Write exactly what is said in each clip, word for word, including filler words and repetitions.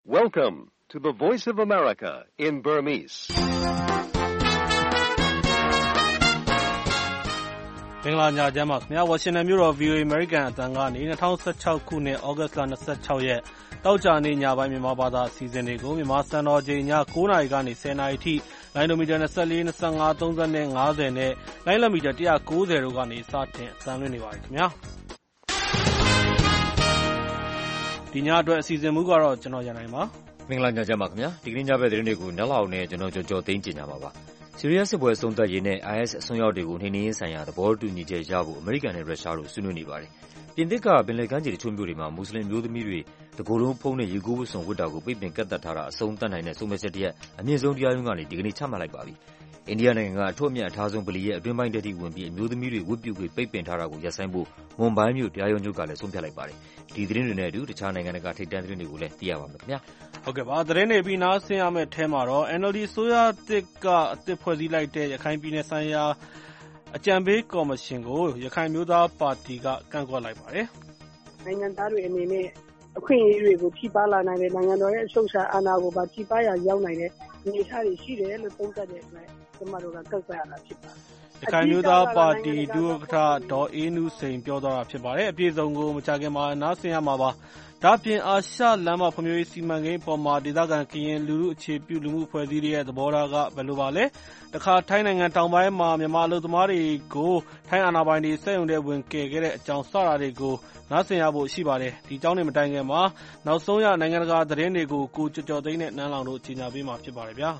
Welcome to the Voice of America in Burmese. ။မင်္ဂလာညချမ်းပါခင်ဗျာ။ Washington မြို့တော် ဗွီအိုအေ American အသံကနေ၂၀၁၆ခုနှစ်ဩဂတ်စ်လ၂၆ရက်သောကြာနေ့ညပိုင်းမြန်မာဘာသာအစီအစဉ်တွေကိုမြန်မာစံတော်ချိန်ည၉နာရီကနေ၁၀နာရီထိလိုင်းဒိုမီတာ၂၄, ၂၅, ၃၀နဲ့၅၀နဲ့လိုင်းလမီတာ၁၉၀တို့ကနေစတင်အသံလွှင့်နေပါတယ်ခင်ဗျာ။ဒီညအတွက်အစီအစဉ်မူကတော့ကျွန်တော်ရနိုင်ပါ။မင်္ဂလာညချမ်းပါခင်ဗျာ။ဒီကနေ့ညဘက်သတင်းတွေကိုနက်လောက်နဲ့ကျွန်တော်ကြော်ကြော်သိမ်းကြင်ကြပါပါ။ဆီးရီးယားစစ်ပွဲအဆုံးသတ်ရေးနဲ့ အိုင်အက်စ် အစွန်းရောက်တွေကိုနှိမ်နင်းရေးဆိုင်ရာသဘောတူညီချက်ရဖို့အမေရိကန်နဲ့ရုရှားတို့ဆွေးနွေးနေပါတယ်။ပြင်သစ်ကပင်လယ်ကမ်းခြေတချို့မြို့တွေမှာမွတ်စလင်မျိုးသမီးတွေတကိုယ်လုံးဖုံးတဲ့ရေကူးဝတ်စုံဝတ်တာကိုပိတ်ပင်ကန့်သတ်ထားတာအဆုံးသတ်နိုင်တဲ့ဆုံးဖြတ်ချက်တရပ်အမြင့်ဆုံးတရားရုံးကနေဒီကနေ့ချမှတ်လိုက်ပါပြီ။အိန္ဒိယနိုင်ငံကအထွတ်အမြတ်အထားဆုံးဗလီရဲ့အတွင်းပိုင်းတတိဝင်ပြီးအမျိုးသမီးတွေဝတ်ပြုခွင့်ပိတ်ပင်ထားတာကိုရပ်ဆိုင်းဖို့မွန်ဘိုင်းမြို့တရားရုံးချုပ်ကလည်းဆုံးဖြတ်လိုက်ပါတယ်။ဒီသတင်းတွေနဲ့အတူတခြားနိုင်ငံတွေကထိပ်တန်းသတင်းတွေကိုလည်းသိရပါမယ်ခင်ဗျာ။ဟုတ်ကဲ့ပါသတင်းတွေပြီးနားဆင်ရမယ့်ထဲမှာတော့ အန် အယ်လ် ဒီ ဆိုရတစ်ကအသစ်ဖွဲ့စည်းလိုက်တဲ့ရခိုင်ပြည်နယ်ဆိုင်ရာအကြံပေးကော်မရှင်ကိုရခိုင်မျိုးသားပါတီကကန့်ကွက်လိုက်ပါတယ်။နိုင်ငံသားတွေအနေနဲ့အခွင့်အရေးတွေကိုထိပါလာနိုင်တဲ့နိုင်ငံတော်ရဲ့အချုပ်အခြာအာဏာကိုပါထိပါရရောက်နိုင်တဲ့အနေအထားတွေရှိတယ်လို့သုံးသပ်တဲ့အတွက်ကျွန်တော်တို့ကကန့်ကွက်ရတာဖြစ်ပါတယ်။ရခိုင်မျိုးသားပါတီဒုဥက္ကဋ္ဌဒေါ်အေးနုစိန်ပြောသွားတာဖြစ်ပါတယ်။အပြည့်စုံကိုမကြာခင်မှာနားဆင်ရမှာပါ။ဒါ့အပြင်အာရှလမ်းမဖွံ့ဖြိုးရေးစီမံကိန်းအပေါ်မှာဒေသခံကရင်လူထုအခြေပြုလူမှုအဖွဲ့အစည်းတွေရဲ့သဘောထားကဘယ်လိုပါလဲ။တခါထိုင်းနိုင်ငံတောင်ပိုင်းမှာမြန်မာအလုပ်သမားတွေကိုထိုင်းအာဏာပိုင်တွေစက်ရုံထဲဝင်ကယ်ခဲ့တဲ့အကြောင်းစတာတွေကိုနားဆင်ရဖို့ရှိပါတယ်။ဒီအကြောင်းတွေမတိုင်ခင်မှာနောက်ဆုံးရနိုင်ငံတကာသတင်းတွေကိုကိုကျော်ကျော်သိန်းနဲ့နန်းလောင်တို့ကြီးညာပေးမှာဖြစ်ပါတယ်ဗျာ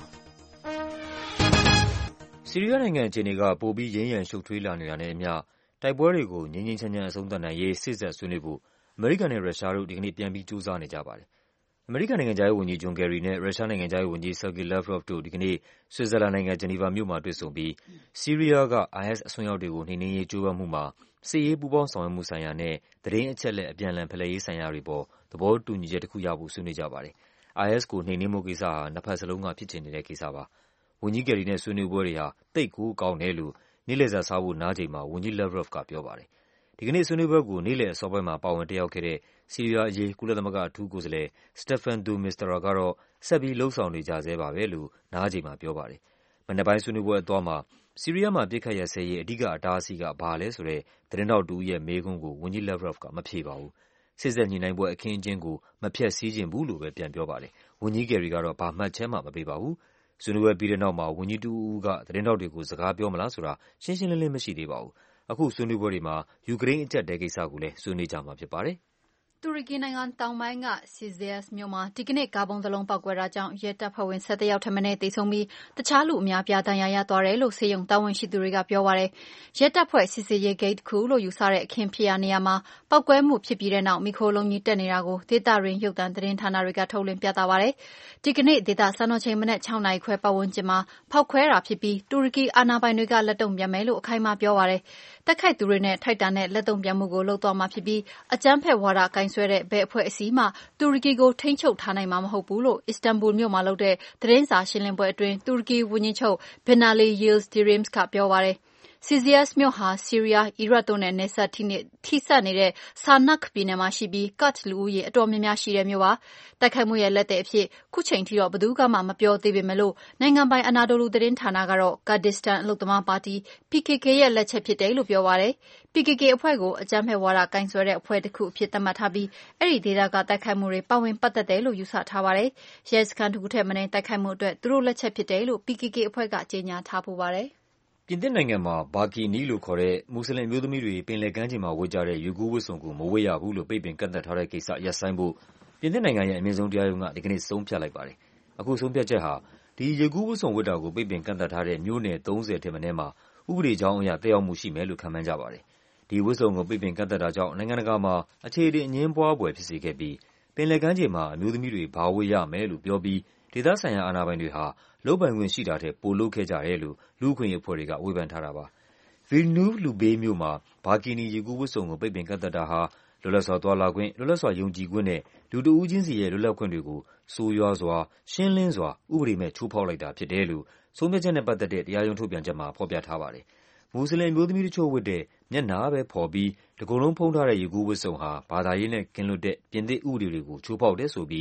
။ဆီးရီးယားနိုင်ငံအခြေအနေကပိုပြီးရင်းရံရှုပ်ထွေးလာနေတာနဲ့အမျှတိုက်ပွဲတွေကိုငြိမ်းငြိမ်းချမ်းချမ်းအဆုံးသတ်နိုင်ရေးစစ်ဆက်ဆွေးနွေးဖို့အမေရိကန်နဲ့ရုရှားတို့ဒီကနေ့ပြန်ပြီးကြိုးစားနေကြပါတယ်။အမေရိကန်နိုင်ငံခြားရေးဝန်ကြီးဂျွန်ကယ်ရီနဲ့ရုရှားနိုင်ငံခြားရေးဝန်ကြီးဆာဂီလက်ဗရော့ဗ်တို့ဒီကနေ့ဆွစ်ဇာလန်နိုင်ငံဂျနီဗာမြို့မှာတွေ့ဆုံပြီးဆီးရီးယားက အိုင်အက်စ် အစွန်းရောက်တွေကိုနှိမ်နင်းရေးကြိုးပမ်းမှုမှာစစ်ရေးပူးပေါင်းဆောင်ရွက်မှုဆိုင်ရာနဲ့သတင်းအချက်အလက်အပြန်အလှန်ဖလှယ်ရေးဆိုင်ရာတွေပေါ်သဘောတူညီချက်တခုရဖို့ဆွေးနွေးကြပါတယ်။ အိုင်အက်စ်ကိုနှိမ်နင်းမှုကိစ္စဟာနှစ်ဖက်စလုံးကဖြစ်ချင်နေတဲ့ကိစ္စပါ။ဝန်ကြီးကယ်ရီနဲ့ဆွေးနွေးပွဲတွေဟာသိပ်ကိုကောင်းတယ်လို့နေ့လည်စာစားဖို့နားချိန်မှာဝန်ကြီးလက်ဗရော့ဗ်ကပြောပါတယ်။ဒီကနေ့ဆွေးနွေးပွဲကိုနေ့လည်အစောပိုင်းမှာပါဝင်တက်ရောက်ခဲ့တဲ့ဆီးရီးယားအရေးကုလသမဂ္ဂအထူးကိုယ်စားလှယ်စတက်ဖန်ဒူမစ္စတရာကတော့ဆက်ပြီးလုပ်ဆောင်နေကြဆဲပါပဲလို့နားချိန်မှာပြောပါတယ်။မနက်ပိုင်းဆွေးနွေးပွဲအသွားမှာဆီးရီးယားမှာပစ်ခတ်ရပ်စဲရေးအဓိကအတားအဆီးကဘာလဲဆိုတဲ့သတင်းထောက်တဦးရဲ့မေးခွန်းကိုဝန်ကြီးလက်ဗရော့ဗ်ကမဖြေပါဘူး။စစ်ဆက်ညှိနှိုင်းပွဲအခင်းအကျင်းကိုမဖျက်ဆီးချင်ဘူးလို့ပဲပြန်ပြောပါတယ်။ဝန်ကြီးကယ်ရီကတော့ဘာမှတ်ချက်မှမပေးပါဘူး။ဆွေးနွေးပွဲပြီးတဲ့နောက်မှာဝန်ကြီးတဦးဦးကသတင်းထောက်တွေကိုစကားပြောမလားဆိုတာရှင်းရှင်းလင်းလင်းမရှိသေးပါဘူး။အခုဆွေးနွေးပွဲတွေမှာယူကရိန်းအကျပ်အတည်းကိစ္စကိုလည်းဆွေးနွေးကြမှာဖြစ်ပါတယ်။တူရကီနိုင်ငံတောင်ပိုင်းက Cizre မြို့မှာဒီကနေ့ကားဗုံးတစ်လုံးပေါက်ကွဲတာကြောင့်ရဲတပ်ဖွဲ့ဝင်၁၁ယောက်ထက်မနည်းသေဆုံးပြီးတခြားလူအများအပြားဒဏ်ရာရသွားတယ်လို့ဆေးရုံတာဝန်ရှိသူတွေကပြောပါတယ်။ရဲတပ်ဖွဲ့စစ်ဆေးရေးဂိတ်တစ်ခုလို့ယူဆတဲ့အခင်းဖြစ်ရာနေရာမှာပေါက်ကွဲမှုဖြစ်ပြီးတဲ့နောက်မီခိုလုံးကြီးတက်နေတာကိုဒေသတွင်းရုပ်သံသတင်းဌာနတွေကထုတ်လွှင့်ပြသပါတယ်။ဒီကနေ့ဒေသစံတော်ချိန်မနက်၆နာရီခွဲပတ်ဝန်းကျင်မှာဖောက်ခွဲတာဖြစ်ပြီးတူရကီအာဏာပိုင်တွေကလက်တုံ့ပြန်မယ်လို့အခိုင်အမာပြောပါတယ်။တိုက်ခိုက်သူတွေနဲ့ထိုက်တန်တဲ့လက်တုံ့ပြန်မှုကိုလုပ်သွားမှာဖြစ်ပြီးအကြမ်းဖက်ဝါဒကိုင်စွဲတဲ့ဘယ်အဖွဲ့အစည်းမှတူရကီကိုထိန်းချုပ်ထားနိုင်မှာမဟုတ်ဘူးလို့အစ္စတန်ဘူလ်မြို့မှာလုပ်တဲ့သတင်းစာရှင်းလင်းပွဲအတွင်းတူရကီဝန်ကြီးချုပ် Binali Yildirim ကပြောပါတယ်။ Cizre မြို့ဟာဆီးရီးယား၊အီရတ်တို့နဲ့နယ်စပ်ထိစပ်နေတဲ့ဆာနက်ပြည်နယ်မှာရှိပြီးကာ့ဒ်လူဦးရေအတော်များများရှိတဲ့မြို့ပါ။တိုက်ခိုက်မှုရဲ့လက်သည်အဖြစ်ခုချိန်ထိတော့ဘယ်သူကမှမပြောသေးပေမဲ့လို့နိုင်ငံပိုင်အနာဒိုလူသတင်းဌာနကတော့ကာဒစ္စတန်အလုပ်သမားပါတီ P K K ရဲ့လက်ချက်ဖြစ်တယ်လို့ပြောပါတယ်။ P K K အဖွဲ့ကိုအကြမ်းဖက်ဝါဒကိုင်စွဲတဲ့အဖွဲ့တစ်ခုအဖြစ်သတ်မှတ်ထားပြီးအဲဒီဒေသကတိုက်ခိုက်မှုတွေပါဝင်ပတ်သက်တယ်လို့ယူဆထားပါတယ်။ရဲစခန်းတစ်ခုထက်မနည်းတိုက်ခိုက်မှုအတွက်သူတို့လက်ချက်ဖြစ်တယ်လို့ P K K အဖွဲ့ကကြေညာထားဖူးပါတယ်။ပြင်သစ်နိုင်ငံမှာဘာကီနီလို့ခေါ်တဲ့မွတ်စလင်အမျိုးသမီးတွေပင်လယ်ကမ်းခြေမှာဝတ်ကြတဲ့ရေကူးဝတ်စုံကိုမဝတ်ရဘူးလို့ပိတ်ပင်ကန့်သတ်ထားတဲ့ကိစ္စရပ်ဆိုင်းဖို့ပြင်သစ်နိုင်ငံရဲ့အမြင့်ဆုံးတရားရုံးကဒီကနေ့ဆုံးဖြတ်လိုက်ပါတယ်။အခုဆုံးဖြတ်ချက်ဟာဒီရေကူးဝတ်စုံဝတ်တာကိုပိတ်ပင်ကန့်သတ်ထားတဲ့မြို့နယ်သုံးဆယ်ထက်မနည်းမှာဥပဒေကြောင်းအရသက်ရောက်မှုရှိမယ်လို့ခန့်မှန်းကြပါတယ်။ဒီဝတ်စုံကိုပိတ်ပင်ကန့်သတ်တာကြောင့်နိုင်ငံတကာမှာအခြေအတင်အငြင်းပွားဖွယ်ဖြစ်စေခဲ့ပြီးပင်လယ်ကမ်းခြေမှာအမျိုးသမီးတွေဘာဝတ်ရမယ်လို့ပြောပြီးဒေသဆိုင်ရာအာဏာပိုင်တွေဟာလုပ်ပိုင်ခွင့်ရှိတာထက်ပိုလုပ်ခဲ့ကြတယ်လို့လူ့အခွင့်အရေးအဖွဲ့တွေကဝေဖန်ထားတာပါ။ Villeneuve-Loubet မြို့မှာဘာကီနီရေကူးဝတ်စုံကိုပိတ်ပင်ကန့်သတ်တာဟာလွတ်လပ်စွာသွားလာခွင့်၊လွတ်လပ်စွာယုံကြည်ခွင့်နဲ့လူတစ်ဦးချင်းစီရဲ့လွတ်လပ်ခွင့်တွေကိုဆိုးရွားစွာ၊ရှင်းလင်းစွာဥပဒေမဲ့ချိုးဖောက်လိုက်တာဖြစ်တယ်လို့ဆုံးဖြတ်ချက်နဲ့ပတ်သက်တဲ့တရားရုံးထုတ်ပြန်ချက်မှာဖော်ပြထားပါတယ်။မွတ်စလင်အမျိုးသမီးတချို့ဝတ်တဲ့မျက်နှာပဲဖော်ပြီးတကိုယ်လုံးဖုံးထားတဲ့ရေကူးဝတ်စုံဟာဘာသာရေးနဲ့ကင်းလွတ်တဲ့ပြင်သစ်ဥပဒေတွေကိုချိုးဖောက်တယ်ဆိုပြီး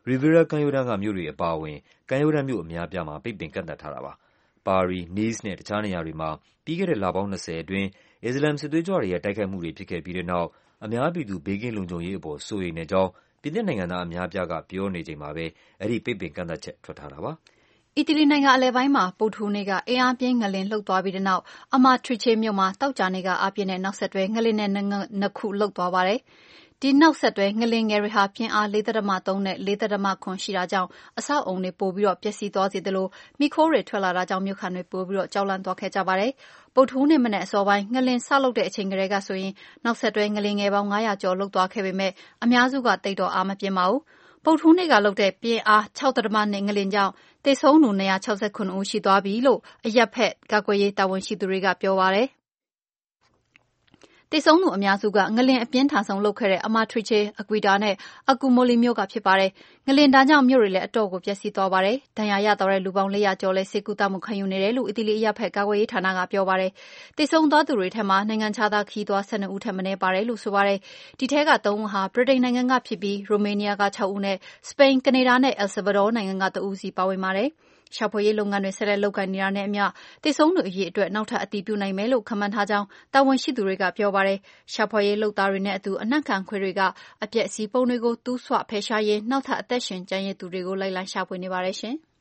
Riviera ကမ်းရိုးတန်းကမြို့တွေအပါအဝင်ကမ်းရိုးတန်းမြို့အများအပြားမှာပိတ်ပင်ကန့်သတ်ထားတာပါ။ ပါရီ Nice နဲ့တခြားနေရာတွေမှာပြီးခဲ့တဲ့လပေါင်း၂၀အတွင်းအစ္စလာမ်စစ်သွေးကြွတွေရဲ့တိုက်ခိုက်မှုတွေဖြစ်ခဲ့ပြီးတဲ့နောက်အများပြည်သူဘေးကင်းလုံခြုံရေးအပေါ်စိုးရိမ်တဲ့အကြောင်းပြင်သစ်နိုင်ငံသားအများအပြားကပြောနေချိန်မှာပဲအဲဒီပိတ်ပင်ကန့်သတ်ချက်ထွက်ထားတာပါ။အီတလီနိုင်ငံအလယ်ပိုင်းမှာဗုဒ္ဓဟူးနေ့ကအင်အားပြင်းငလျင်လှုပ်သွားပြီးတဲ့နောက်Amatriceမြို့မှာသောကြာနေ့ကအားပြင်းတဲ့နောက်ဆက်တွဲငလျင်နဲ့နှစ်ခုလှုပ်သွားပါတယ်။ဒီနောက်ဆက်တွဲငလျင်ငယ်တွေဟာပြင်းအား၄.၃နဲ့၄.၇ရှိတာကြောင့်အဆောက်အအုံတွေပိုပြီးပျက်စီးသွားစေသလိုမီးခိုးတွေထွက်လာတာကြောင့်မြို့ခံတွေပိုပြီးကြောက်လန့်သွားခဲ့ကြပါတယ်။ဗုဒ္ဓဟူးနေ့မနက်အစောပိုင်းငလျင်စလှုပ်တဲ့အချိန်ကတည်းကဆိုရင်နောက်ဆက်တွဲငလျင်ငယ်ပေါင်း၅၀၀ကျော်လှုပ်သွားခဲ့ပေမဲ့အများစုကသိပ်တော့အားမပြင်းပါဘူး။ဗုဒ္ဓဟူးနေ့ကလှုပ်တဲ့ပြင်းအား၆.၂ငလျင်ကြောင့်သေဆုံးသူ၂၆၇ဦးရှိသွားပြီလို့အရပ်ဖက်ကာကွယ်ရေးတာဝန်ရှိသူတွေကပြောပါတယ်။သေဆုံးသူအများစုကငလျင်အပြင်းထန်ဆုံးလှုပ်ခဲ့တဲ့ Amatrice, Aquita နဲ့ Accumoli မြို့ကဖြစ်ပါတယ်။ငလျင်ဒဏ်ကြောင့်မြို့တွေလည်းအတော်ကိုပျက်စီးသွားပါတယ်။ဒဏ်ရာရသွားတဲ့လူပေါင်း၄၀၀ကျော်လည်းဆေးကုသမှုခံယူနေတယ်လို့အီတလီအရပ်ဖက်ကာကွယ်ရေးဌာနကပြောပါတယ်။သေဆုံးသွားသူတွေထဲမှာနိုင်ငံခြားသားခရီးသွား၁၂ဦးထက်မနည်းပါတယ်လို့ဆိုပါတယ်။ဒီထဲကသုံးဦးဟာဗြိတိန်နိုင်ငံကဖြစ်ပြီးရိုမေးနီးယားက၆ဦးနဲ့စပိန်၊ကနေဒါနဲ့အယ်ဆာဗာဒေါနိုင်ငံကတဦးစီပါဝင်ပါတယ်။ရှာဖွေရေးလုပ်ငန်းတွေဆက်လက်လုပ်ကိုင်နေတာနဲ့အမျှသေဆုံးသူအရေအတွက်နောက်ထပ်အတည်ပြုနိုင်မယ်လို့ခန့်မှန်းထားကြောင်းတာဝန်ရှိသူတွေကပြောပါတယ်။ရှာဖွေရေးလုပ်သားတွေနဲ့အတူအနံ့ခံခွေးတွေကအပျက်အစီးပုံတွေကိုတူးဆွဖယ်ရှားရင်းနောက်ထပ်အသက်ရှင်ကျန်ရစ်သူတွေကိုလိုက်လံရှာဖွေနေပါတယ်ရှင်။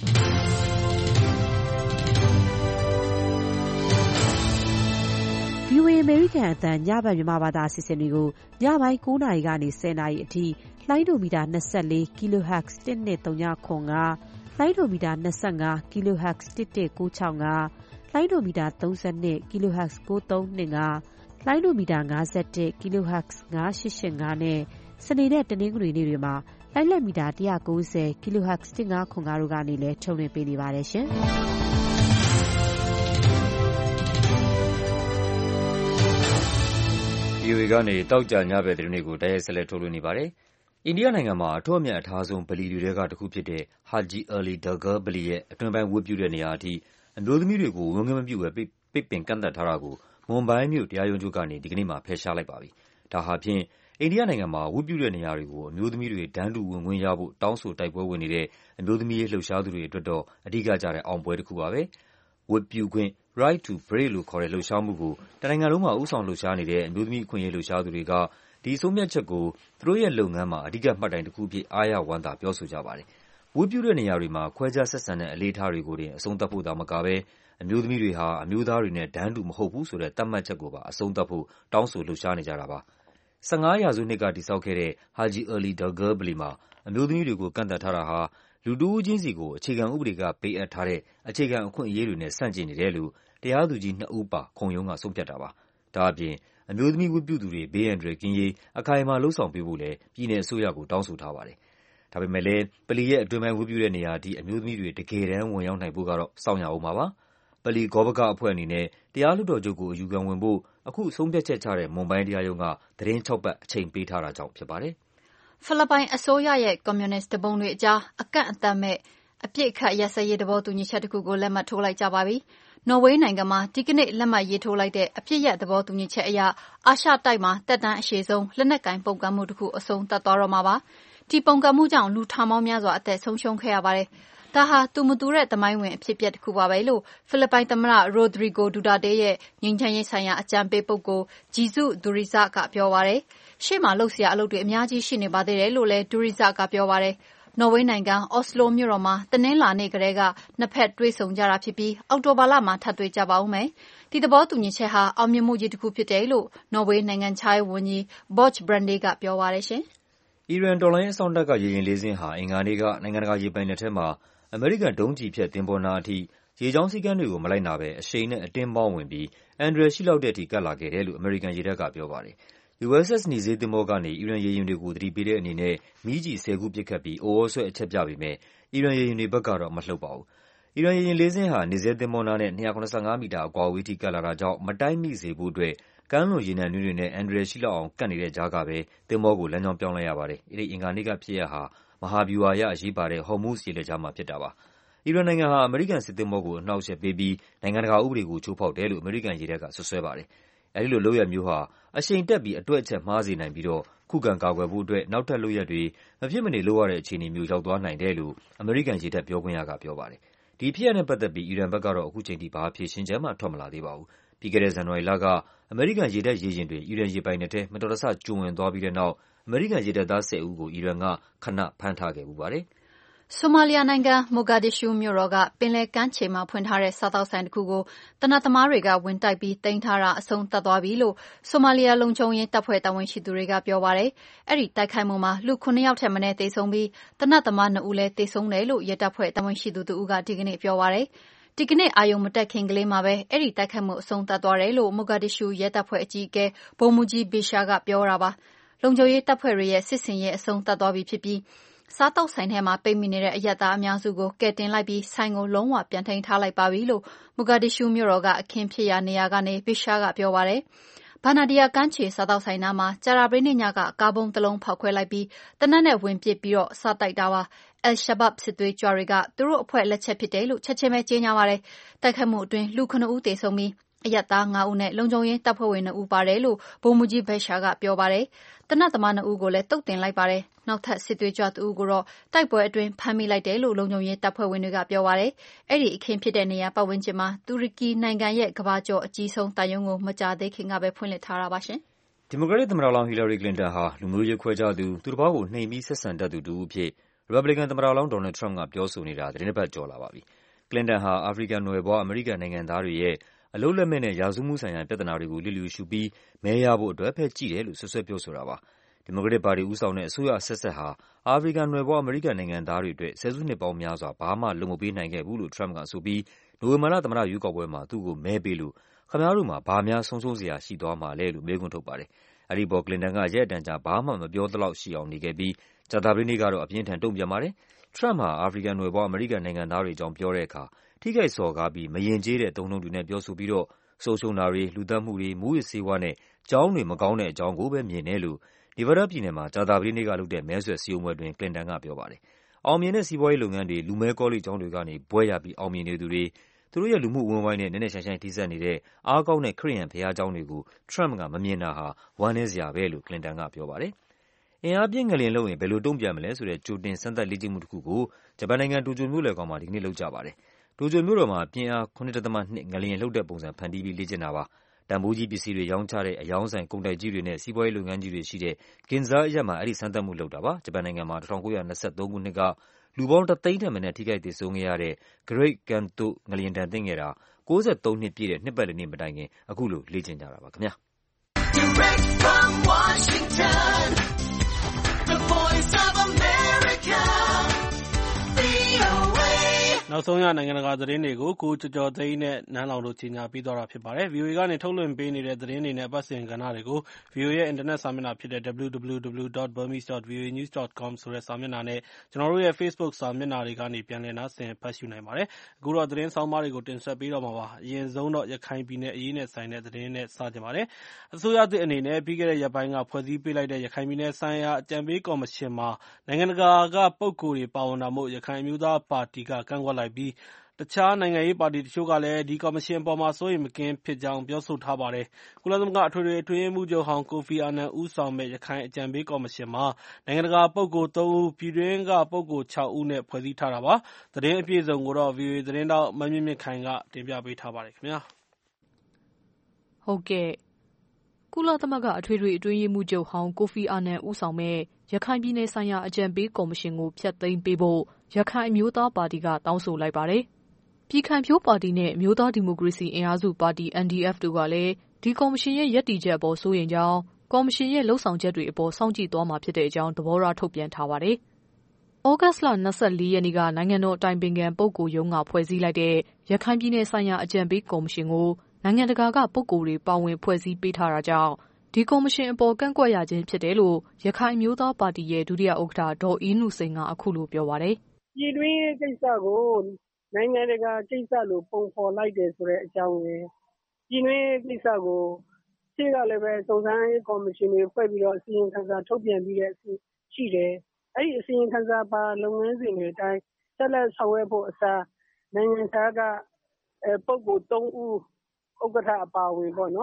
ဗွီအိုအေ အမေရိကန်အသံညဘက်မြန်မာဘာသာအစီအစဉ်တွေကိုညပိုင်း၉နာရီကနေ၁၀နာရီအထိလိုင်းဒိုမီတာ၂၄ kHz တစ်နှစ်၃၀၇၅လိုင်းဒိုမီတာ၂၅ kHz တစ်တစ်၉၆၅လိုင်းဒိုမီတာ၃၂ kHz ၉၃၂၅လိုင်းဒိုမီတာ၅၁ kHz ၅၈၈၅နဲ့စနေနဲ့တနင်္ဂနွေနေ့တွေမှာလိုင်းလက်မီတာ၁၉၀ kHz တစ်၅၇၅တို့ကနေလည်းထုတ်လွှင့်ပေးနေပါတယ်ရှင်။ဗွီအိုအေကနေတောက်ကြညဘက်သတင်းတွေကိုတိုက်ရိုက်ဆက်လက်ထုတ်လွှင့်နေပါတယ်။အိန္ဒိယနိုင်ငံမှာအထွတ်အမြတ်အထားဆုံးဗလီတွေထဲကတစ်ခုဖြစ်တဲ့ Haji Ali Dargah ဗလီရဲ့အတွင်းပိုင်းဝတ်ပြုတဲ့နေရာအထိအမျိုးသမီးတွေကိုဝင်ခွင့်မပြုဘဲပိတ်ပင်ကန့်သတ်ထားတာကိုမွန်ဘိုင်းမြို့တရားရုံးချုပ်ကနေဒီကနေ့မှာဖယ်ရှားလိုက်ပါပြီ။ဒါဟာဖြင့်အိန္ဒိယနိုင်ငံမှာဝတ်ပြုတဲ့နေရာတွေကိုအမျိုးသမီးတွေတန်းတူဝင်ခွင့်ရဖို့တောင်းဆိုတိုက်ပွဲဝင်နေတဲ့အမျိုးသမီးရေးလှုပ်ရှားသူတွေအတွက်တော့အဓိကကျတဲ့အောင်ပွဲတစ်ခုပါပဲ။ဝတ်ပြုခွင့် Right to Pray လို့ခေါ်တဲ့လှုပ်ရှားမှုကိုတနိုင်ငံလုံးမှာဦးဆောင်လှုပ်ရှားနေတဲ့အမျိုးသမီးအခွင့်အရေးလှုပ်ရှားသူတွေကဒီဆုံးဖြတ်ချက်ကိုသူတို့ရဲ့လုပ်ငန်းမှာအဓိကမှတ်တိုင်တစ်ခုအဖြစ်အားရဝမ်းသာပြောဆိုကြပါတယ်။ဝတ်ပြုတဲ့နေရာတွေမှာခွဲခြားဆက်ဆံတဲ့အလေးထားတွေကိုတင်အဆုံးသတ်ဖို့သာမကဘဲအမျိုးသမီးတွေဟာအမျိုးသားတွေနဲ့တန်းတူမဟုတ်ဘူးဆိုတဲ့သတ်မှတ်ချက်ကိုပါအဆုံးသတ်ဖို့တောင်းဆိုလှုပ်ရှားနေကြတာပါ။၁၅ရာစုနှစ်ကတည်ဆောက်ခဲ့တဲ့ Haji Ali Dargah ဗလီမှာအမျိုးသမီးတွေကိုကန့်သတ်ထားတာဟာလူတဦးချင်းစီကိုအခြေခံဥပဒေကပေးအပ်ထားတဲ့အခြေခံအခွင့်အရေးတွေနဲ့ဆန့်ကျင်နေတယ်လို့တရားသူကြီးနှစ်ဦးပါခုံရုံးကဆုံးဖြတ်တာပါ။ဒါ့အပြင်အမျိုးသမီးဝတ်ပြုသူတွေဘေးအန္တရာယ်ကင်းရေးအခိုင်အမာလုပ်ဆောင်ပေးဖို့လည်းပြည်နယ်အစိုးရကိုတောင်းဆိုထားပါတယ်။ဒါပေမဲ့လည်းဗလီရဲ့အတွင်းပိုင်းဝတ်ပြုတဲ့နေရာအထိအမျိုးသမီးတွေတကယ်တမ်းဝင်ရောက်နိုင်ဖို့ကတော့စောင့်ရဦးမှာပါ။ဗလီဂောဘကအဖွဲ့အနေနဲ့တရားလွှတ်တော်ချုပ်ကိုအယူခံဝင်ဖို့အခုဆုံးဖြတ်ချက်ချတဲ့မွန်ဘိုင်းတရားရုံးကသီတင်းခြောက်ပတ်အချိန်ပေးထားတာကြောင့်ဖြစ်ပါတယ်။ဖိလစ်ပိုင်အစိုးရရဲ့ကွန်မြူနစ်သူပုန်တွေအကြားအကန့်အသတ်မဲ့အပစ်အခတ်ရပ်စဲရေးသဘောတူညီချက်တစ်ခုကိုလက်မှတ်ထိုးလိုက်ကြပါပြီ။နော်ဝေးနိုင်ငံမှာဒီကနေ့လက်မှတ်ရေးထိုးလိုက်တဲ့အပစ်ရပ်သဘောတူညီချက်အရအာရှတိုက်မှာသက်တမ်းအရှည်ဆုံးလက်နက်ကိုင်ပုန်ကန်မှုတစ်ခုအဆုံးသတ်သွားတော့မှာပါ။ဒီပုန်ကန်မှုကြောင့်လူထောင်ပေါင်းများစွာအသက်ဆုံးရှုံးခဲ့ရပါတယ်။ဒါဟာသူမတူတဲ့သမိုင်းဝင်အဖြစ်အပျက်တစ်ခုပါပဲလို့ဖိလစ်ပိုင်သမ္မတရိုဒရီဂိုဒူတာတေးရဲ့ငြိမ်းချမ်းရေးဆိုင်ရာအကြံပေးပုဂ္ဂိုလ်ဂျီဆုဒူရီဇကပြောပါတယ်။ရှေ့မှာလုပ်စရာအလုပ်တွေအများကြီးရှိနေပါသေးတယ်လို့လည်းဒူရီဇကပြောပါတယ်။နော်ဝေးနိုင်ငံအော်စလိုမြို့တော်မှာတနင်္လာနေ့ကတည်းကနှစ်ဖက်တွေ့ဆုံကြတာဖြစ်ပြီးအောက်တိုဘာလမှာထပ်တွေ့ကြပါဦးမယ်။ဒီသဘောတူညီချက်ဟာအောင်မြင်မှုကြီးတစ်ခုဖြစ်တယ်လို့နော်ဝေးနိုင်ငံခြားရေးဝန်ကြီးဘော့ချ်ဘရန်ဒေးကပြောပါတယ်ရှင်။အီရန်တော်လှန်ရေးအစောင့်တပ်ကရေယာဉ်လေးစင်းဟာအင်္ဂါနေ့ကနိုင်ငံတကာရေပိုင်နက်ထဲမှာအမေရိကန်ဒုံးကျည်ဖြတ်သင်္ဘောနားအထိရေကြောင်းစည်းကမ်းတွေကိုမလိုက်နာဘဲအရှိန်နဲ့အတင်းမောင်းဝင်ပြီးအန္တရာယ်ရှိလောက်တဲ့အထိကပ်လာခဲ့တယ်လို့အမေရိကန်ရေတပ်ကပြောပါတယ်။ ယူ အက်စ် အက်စ် နီဇေးသင်္ဘောကနေအီရန်ရေယာဉ်တွေကိုသတိပေးတဲ့အနေနဲ့မီးကျည်ဆယ်ခုပစ်ခတ်ပြီးဥသြဆွဲအချက်ပြပေမဲ့အီရန်ရေယာဉ်တွေဘက်ကတော့မလှုပ်ပါဘူး။အီရန်ရေယာဉ်လေးစင်းဟာနေဇယ်သင်္ဘောနားနဲ့၂၇၅မီတာအကွာအဝေးထိကပ်လာတာကြောင့်မတိုက်မိစေဖို့အတွက်ကမ်းလွန်ရေနံတွင်းတွေနဲ့အန္တရာယ်ရှိလောက်အောင်ကပ်နေတဲ့ကြားကပဲသင်္ဘောကိုလမ်းကြောင်းပြောင်းလိုက်ရပါတယ်။အဲဒီအင်္ဂါနေ့ကဖြစ်ရပ်ဟာမဟာဗျူဟာအရအရေးပါတဲ့ဟော်မုဇ်ရေလက်ကြားမှာဖြစ်တာပါ။အီရန်နိုင်ငံဟာအမေရိကန်စစ်သင်္ဘောကိုအနှောင့်အယှက်ပေးပြီးနိုင်ငံတကာဥပဒေကိုချိုးဖောက်တယ်လို့အမေရိကန်ရေတပ်ကစွပ်စွဲပါတယ်။အဲဒီလိုလုပ်ရပ်မျိုးဟာအရှိန်တက်ပြီးအတွက်အချက်မှားစေနိုင်ပြီးတော့ခုခံကာကွယ်ဖို့အတွက်နောက်ထပ်လုပ်ရပ်တွေမဖြစ်မနေလုပ်ရတဲ့အခြေအနေမျိုးရောက်သွားနိုင်တယ်လို့အမေရိကန်ရေတပ်ပြောခွင့်ရကပြောပါတယ်။ဒီဖြစ်ရပ်နဲ့ပတ်သက်ပြီးအီရန်ဘက်ကတော့အခုချိန်ထိဘာဖြေရှင်းချက်မှထွက်မလာသေးပါဘူး။ပြီးခဲ့တဲ့ဇန်နဝါရီလကအမေရိကန်ရေတပ်ရေယာဉ်တွေအီရန်ရေပိုင်နက်ထဲမတော်တဆကျွံဝင်သွားပြီးတဲ့နောက်အမေရိကန်ရေတပ်သား ဆယ် ဦးကိုအီရန်ကခဏဖမ်းထားခဲ့ဖူးပါတယ်။ဆိုမာလီယာနိုင်ငံမိုဂါဒစ်ရှူးမြို့တော်ကပင်လယ်ကမ်းခြေမှာဖွင့်ထားတဲ့စားသောက်ဆိုင်တစ်ခုကိုသေနတ်သမားတွေကဝင်တိုက်ပြီးသိမ်းထားတာအဆုံးသတ်သွားပြီလို့ဆိုမာလီယာလုံခြုံရေးတပ်ဖွဲ့တာဝန်ရှိသူတွေကပြောပါတယ်။အဲဒီတိုက်ခိုက်မှုမှာလူခုနစ်ယောက်ထက်မနည်းသေဆုံးပြီးသေနတ်သမားနှစ်ဦးလည်းသေဆုံးတယ်လို့ရဲတပ်ဖွဲ့တာဝန်ရှိသူတစ်ဦးကဒီကနေ့ပြောပါတယ်။ဒီကနေ့အာရုံမတက်ခင်ကလေးမှာပဲအဲဒီတိုက်ခိုက်မှုအဆုံးသတ်သွားတယ်လို့မိုဂါဒစ်ရှူးရဲတပ်ဖွဲ့အကြီးအကဲဗိုလ်မှူးကြီးဘေရှာကပြောတာပါ။လုံခြုံရေးတပ်ဖွဲ့တွေရဲ့စစ်ဆင်ရေးအဆုံးသတ်သွားပြီဖြစ်ပြီးစားတောက်ဆိုင်ထဲမှာပိတ်မိနေတဲ့အရပ်သားအများစုကိုကယ်တင်လိုက်ပြီးဆိုင်ကိုလုံးဝပြန်ထိန်းထားလိုက်ပါပြီလို့မိုဂါဒစ်ရှူးမြို့တော်ကအခင်းဖြစ်ရာနေရာကနေဘေရှာကပြောပါတယ်။ဘာနာဒီယာကမ်းခြေစားတောက်ဆိုင်နားမှာကြာတာပတေးနေ့ညကကားပုံးတစ်လုံးဖောက်ခွဲလိုက်ပြီးသေနတ်နဲ့ဝင်ပစ်ပြီးတော့စားတိုက်တာပါ။ အယ်လ်ရှာဘပ်စစ်သွေးကြွတွေကသူတို့အဖွဲ့လက်ချက်ဖြစ်တယ်လို့ချက်ချင်းပဲကြေညာပါတယ်။တိုက်ခိုက်မှုအတွင်းလူခုနစ်ဦးသေဆုံးပြီးအရပ်သားငါးဦးနဲ့လုံခြုံရေးတပ်ဖွဲ့ဝင်နှစ်ဦးပါတယ်လို့ဗိုလ်မှူးကြီးဘေရှာကပြောပါတယ်။သေနတ်သမားနှစ်ဦးကိုလည်းတုတ်တင်လိုက်ပါတယ်။နောက်ထပ်စစ်သွေးကြွတစ်ဦးကိုတော့တိုက်ပွဲအတွင်းဖမ်းမိလိုက်တယ်လို့လုံခြုံရေးတပ်ဖွဲ့ဝင်တွေကပြောပါတယ်။အဲဒီအခင်းဖြစ်တဲ့နေရာပတ်ဝန်းကျင်မှာတူရကီနိုင်ငံရဲ့ကမ္ဘာကျော်အကြီးဆုံးသံရုံးကိုမကြာသေးခင်ကပဲဖွင့်လှစ်ထားတာပါရှင်။ဒီမိုကရက်တစ်သမ္မတလောင်းဟီလာရီကလင်တန်ဟာလူမျိုးရေးခွဲခြားသူသူတစ်ပါးကိုနှိမ်ပြီးဆက်ဆံတတ်သူတစ်ဦးအဖြစ်ရီပတ်ဘလီကန်သမ္မတလောင်းဒေါ်နယ်လ်ဒ်ထရမ့်ပ်ကပြောဆိုနေတာသီတင်းတစ်ပတ်ကျော်လာပါပြီ။ကလင်တန်ဟာအာဖရိကန်နွယ်ဖွားအမေရိကန်နိုင်ငံသားတွေရဲ့အလုပ်လက်မဲ့နဲ့ရာဇဝတ်မှုဆိုင်ရာပြဿနာတွေကိုလျစ်လျူရှုပြီးမဲရဖို့အတွက်ပဲကြည့်တယ်လို့စွပ်စွဲပြောဆိုတာပါ။ဒီမိုကရက်တစ်ပါတီဦးဆောင်တဲ့အစိုးရအဆက်ဆက်ဟာအာဖရိကန်နွယ်ဖွားအမေရိကန်နိုင်ငံသားတွေအတွက်ဆယ်စုနှစ်ပေါင်းများစွာဘာမှလုပ်မပေးနိုင်ခဲ့ဘူးလို့ထရမ့်ပ်ကဆိုပြီးနိုဝင်ဘာလသမ္မတရွေးကောက်ပွဲမှာသူ့ကိုမဲပေးလို့ခင်ဗျားတို့မှာဘာများဆုံးရှုံးစရာရှိသွားမှာလဲလို့မေးခွန်းထုတ်ပါတယ်။အဲဒီအပေါ်ကလင်တန်ကရက်အတန်ကြာဘာမှမပြောသလောက်ရှိအောင်နေခဲ့ပြီးကြာသပတေးနေ့ကတော့အပြင်းထန်တုန့်ပြန်ပါတယ်။ထရမ့်ပ်ဟာအာဖရိကန်နွယ်ဖွားအမေရိကန်နိုင်ငံသားတွေအကြောင်းပြောတဲ့အခါထိခိုက်စော်ကားပြီးမယဉ်ကျေးတဲ့အသုံးအနှုန်းတွေနဲ့ပြောဆိုပြီးတော့ဆုံးရှုံးတာတွေ၊လူသတ်မှုတွေ၊မူးယစ်ဆေးဝါးနဲ့ကျောင်းတွေမကောင်းတဲ့အကြောင်းကိုပဲမြင်တယ်လို့နီဗားဒါးပြည်နယ်မှာကြာသပတေးနေ့ကလုပ်တဲ့မဲဆွယ်စည်းရုံးပွဲအတွင်းကလင်တန်ကပြောပါတယ်။အောင်မြင်တဲ့စီးပွားရေးလုပ်ငန်းတွေ၊လူမည်းကောလိပ်ကျောင်းတွေကနေဘွဲ့ရပြီးအောင်မြင်နေသူတွေ၊သူတို့ရဲ့လူမှုအဝန်းအဝိုင်းနဲ့နက်နက်ရှိုင်းရှိုင်းထိစပ်နေတဲ့အားကောင်းတဲ့ခရစ်ယာန်ဘုရားကျောင်းတွေကိုထရမ့်ပ်ကမမြင်တာဟာဝမ်းနည်းစရာပဲလို့ကလင်တန်ကပြောပါတယ်။အင်အားပြင်းငလျင်လှုပ်ရင်ဘယ်လိုတုန့်ပြန်မလဲဆိုတဲ့ကြိုတင်စမ်းသပ်လေ့ကျင့်မှုတစ်ခုကိုဂျပန်နိုင်ငံတိုကျိုမြို့လယ်ခေါင်မှာဒီကနေ့လုပ်ကြပါတယ်။တိုကျိုမြို့တော်မှာပြင်းအား ၇.၂ ငလျင်လှုပ်တဲ့ပုံစံဖန်တီးပြီးလေ့ကျင့်တာပါ။တန်ဖိုးကြီးပစ္စည်းတွေရောင်းချတဲ့အရောင်းဆိုင်ကုန်တိုက်ကြီးတွေနဲ့စီးပွားရေးလုပ်ငန်းကြီးတွေရှိတဲ့ Ginza အရပ်မှာအဲဒီစမ်းသပ်မှုလုပ်တာပါ။ဂျပန်နိုင်ငံမှာ၁၉၂၃ခုနှစ်ကလူပေါင်းတစ်သိန်းထက်မနည်းထိခိုက်သေဆုံးခဲ့ရတဲ့ Great Kanto ငလျင်ဒဏ်သင့်ခဲ့တာ၉၃နှစ်ပြည့်တဲ့နှစ်ပတ်လည်နေ့မတိုင်ခင်အခုလိုလေ့ကျင့်ကြတာပါခင်ဗျာ။ Direct from Washington, the voice of America, နောက်ဆုံးရနိုင်ငံတကာသတင်းတွေကိုကိုကျော်ကျော်သိန်းနဲ့နန်းလောင်တို့ကြီးညာပြီးသွားတာဖြစ်ပါတယ်။ ဗီအိုအေကနေထုတ်လွှင့်ပေးနေတဲ့သတင်းတွေနဲ့အပတ်စဉ်ကဏ္ဍတွေကို ဗီအိုအေရဲ့အင်တာနက်စာမျက်နှာဖြစ်တဲ့ ဒဘလျူ ဒဘလျူ ဒဘလျူ ဒတ် burmese ဒတ် ဗီအိုအေ နျူးစ် ဒတ် ကွမ် ဆိုတဲ့စာမျက်နှာနဲ့ကျွန်တော်တို့ရဲ့ Facebook စာမျက်နှာတွေကနေပြန်လည်နားဆင်ဖတ်ရှုနိုင်ပါတယ်။အခုတော့သတင်းဆောင်းပါးတွေကိုတင်ဆက်ပေးတော့မှာပါ။အရင်ဆုံးတော့ရခိုင်ပြည်နယ်အရေးနဲ့ဆိုင်တဲ့သတင်းနဲ့စတင်ပါတယ်။အစိုးရသစ်အနေနဲ့ပြီးခဲ့တဲ့ရက်ပိုင်းကဖွဲ့စည်းပေးလိုက်တဲ့ရခိုင်ပြည်နယ်ဆိုင်ရာအကြံပေးကော်မရှင်မှာနိုင်ငံတကာကပုဂ္ဂိုလ်တွေပါဝင်တာမို့ရခိုင်အမျိုးသားပါတီကကန့်ကွက်လိုက်ပြီးတခြားနိုင်ငံရေးပါတီတချို့ကလည်းဒီကော်မရှင်အပေါ်မှာစိုးရိမ်မကင်းဖြစ်ကြောင်းပြောဆိုထားပါတယ်။ကုလသမဂ္ဂအထွေထွေအတွင်းရေးမှူးချုပ်ဟောင်းကိုဖီအာနန်ဦးဆောင်မယ့်ရခိုင်အကြံပေးကော်မရှင်မှာနိုင်ငံတကာပုဂ္ဂိုလ်သုံးဦး၊ပြည်တွင်းကပုဂ္ဂိုလ်ခြောက်ဦးနဲ့ဖွဲ့စည်းထားတာပါ။သတင်းအပြည့်အစုံကိုတော့ဗီအိုအေသတင်းထောက်မမြင့်မြင့်ခိုင်ကတင်ပြပေးထားပါတယ်ခင်ဗျာ။ဟုတ်ကဲ့ကုလသမဂ္ဂအထွေထွေအတွင်းရေးမှူးချုပ်ဟောင်းကိုဖီအာနန်ဦးဆောင်မဲ့ရခိုင်ပြည်နယ်ဆိုင်ရာအကြံပေးကော်မရှင်ကိုဖျက်သိမ်းပေးဖို့ရခိုင်အမျိုးသားပါတီကတောင်းဆိုလိုက်ပါတယ်။ပြည်ခိုင်ဖြိုးပါတီနဲ့အမျိုးသားဒီမိုကရေစီအင်အားစုပါတီ အန်ဒီအက်ဖ် တို့ကလည်းဒီကော်မရှင်ရဲ့ရပ်တည်ချက်အပေါ်စိုးရိမ်ကြောင်းကော်မရှင်ရဲ့လှုပ်ဆောင်ချက်တွေအပေါ်စောင့်ကြည့်သွားမှာဖြစ်တဲ့အကြောင်းသဘောထားထုတ်ပြန်ထားပါတယ်။ဩဂတ်စ်လ၂၄ရက်နေ့ကနိုင်ငံတော်အတိုင်ပင်ခံပုဂ္ဂိုလ်ရုံးကဖွဲ့စည်းလိုက်တဲ့ရခိုင်ပြည်နယ်ဆိုင်ရာအကြံပေးကော်မရှင်ကိုနိုင်ငံတကာကပုဂ္ဂိုလ်တွေပါဝင်ဖွဲ့စည်းပေးထားတာကြောင့်ဒီကော်မရှင်အပေါ်ကန့်ကွက်ရခြင်းဖြစ်တယ်လို့ရခိုင်အမျိုးသားပါတီရဲ့ဒုတိယဥက္ကဋ္ဌဒေါ်အေးနုစိန်ကအခုလိုပြောပါတယ်။ပြည်တွင်းကိစ္စကိုနိုင်ငံတကာကိစ္စလို့ပုံဖော်လိုက်တယ်ဆိုတဲ့အကြောင်းရယ်ပြည်တွင်းကိစ္စကိုရှေ့ကလည်းပဲစုံစမ်းရေးကော်မရှင်တွေဖွဲ့ပြီးတော့အစီရင်ခံစာထုတ်ပြန်ပြီးတဲ့အစီရှိတယ်။အဲ့ဒီအစီရင်ခံစာပါလုပ်ငန်းစဉ်တွေအတိုင်းဆက်လက်ဆောင်ရွက်ဖို့အစားနိုင်ငံသားကပုဂ္ဂိုလ်သုံးဦးဥက္ကဋ္ဌအပါအဝင်ပေါ့နော်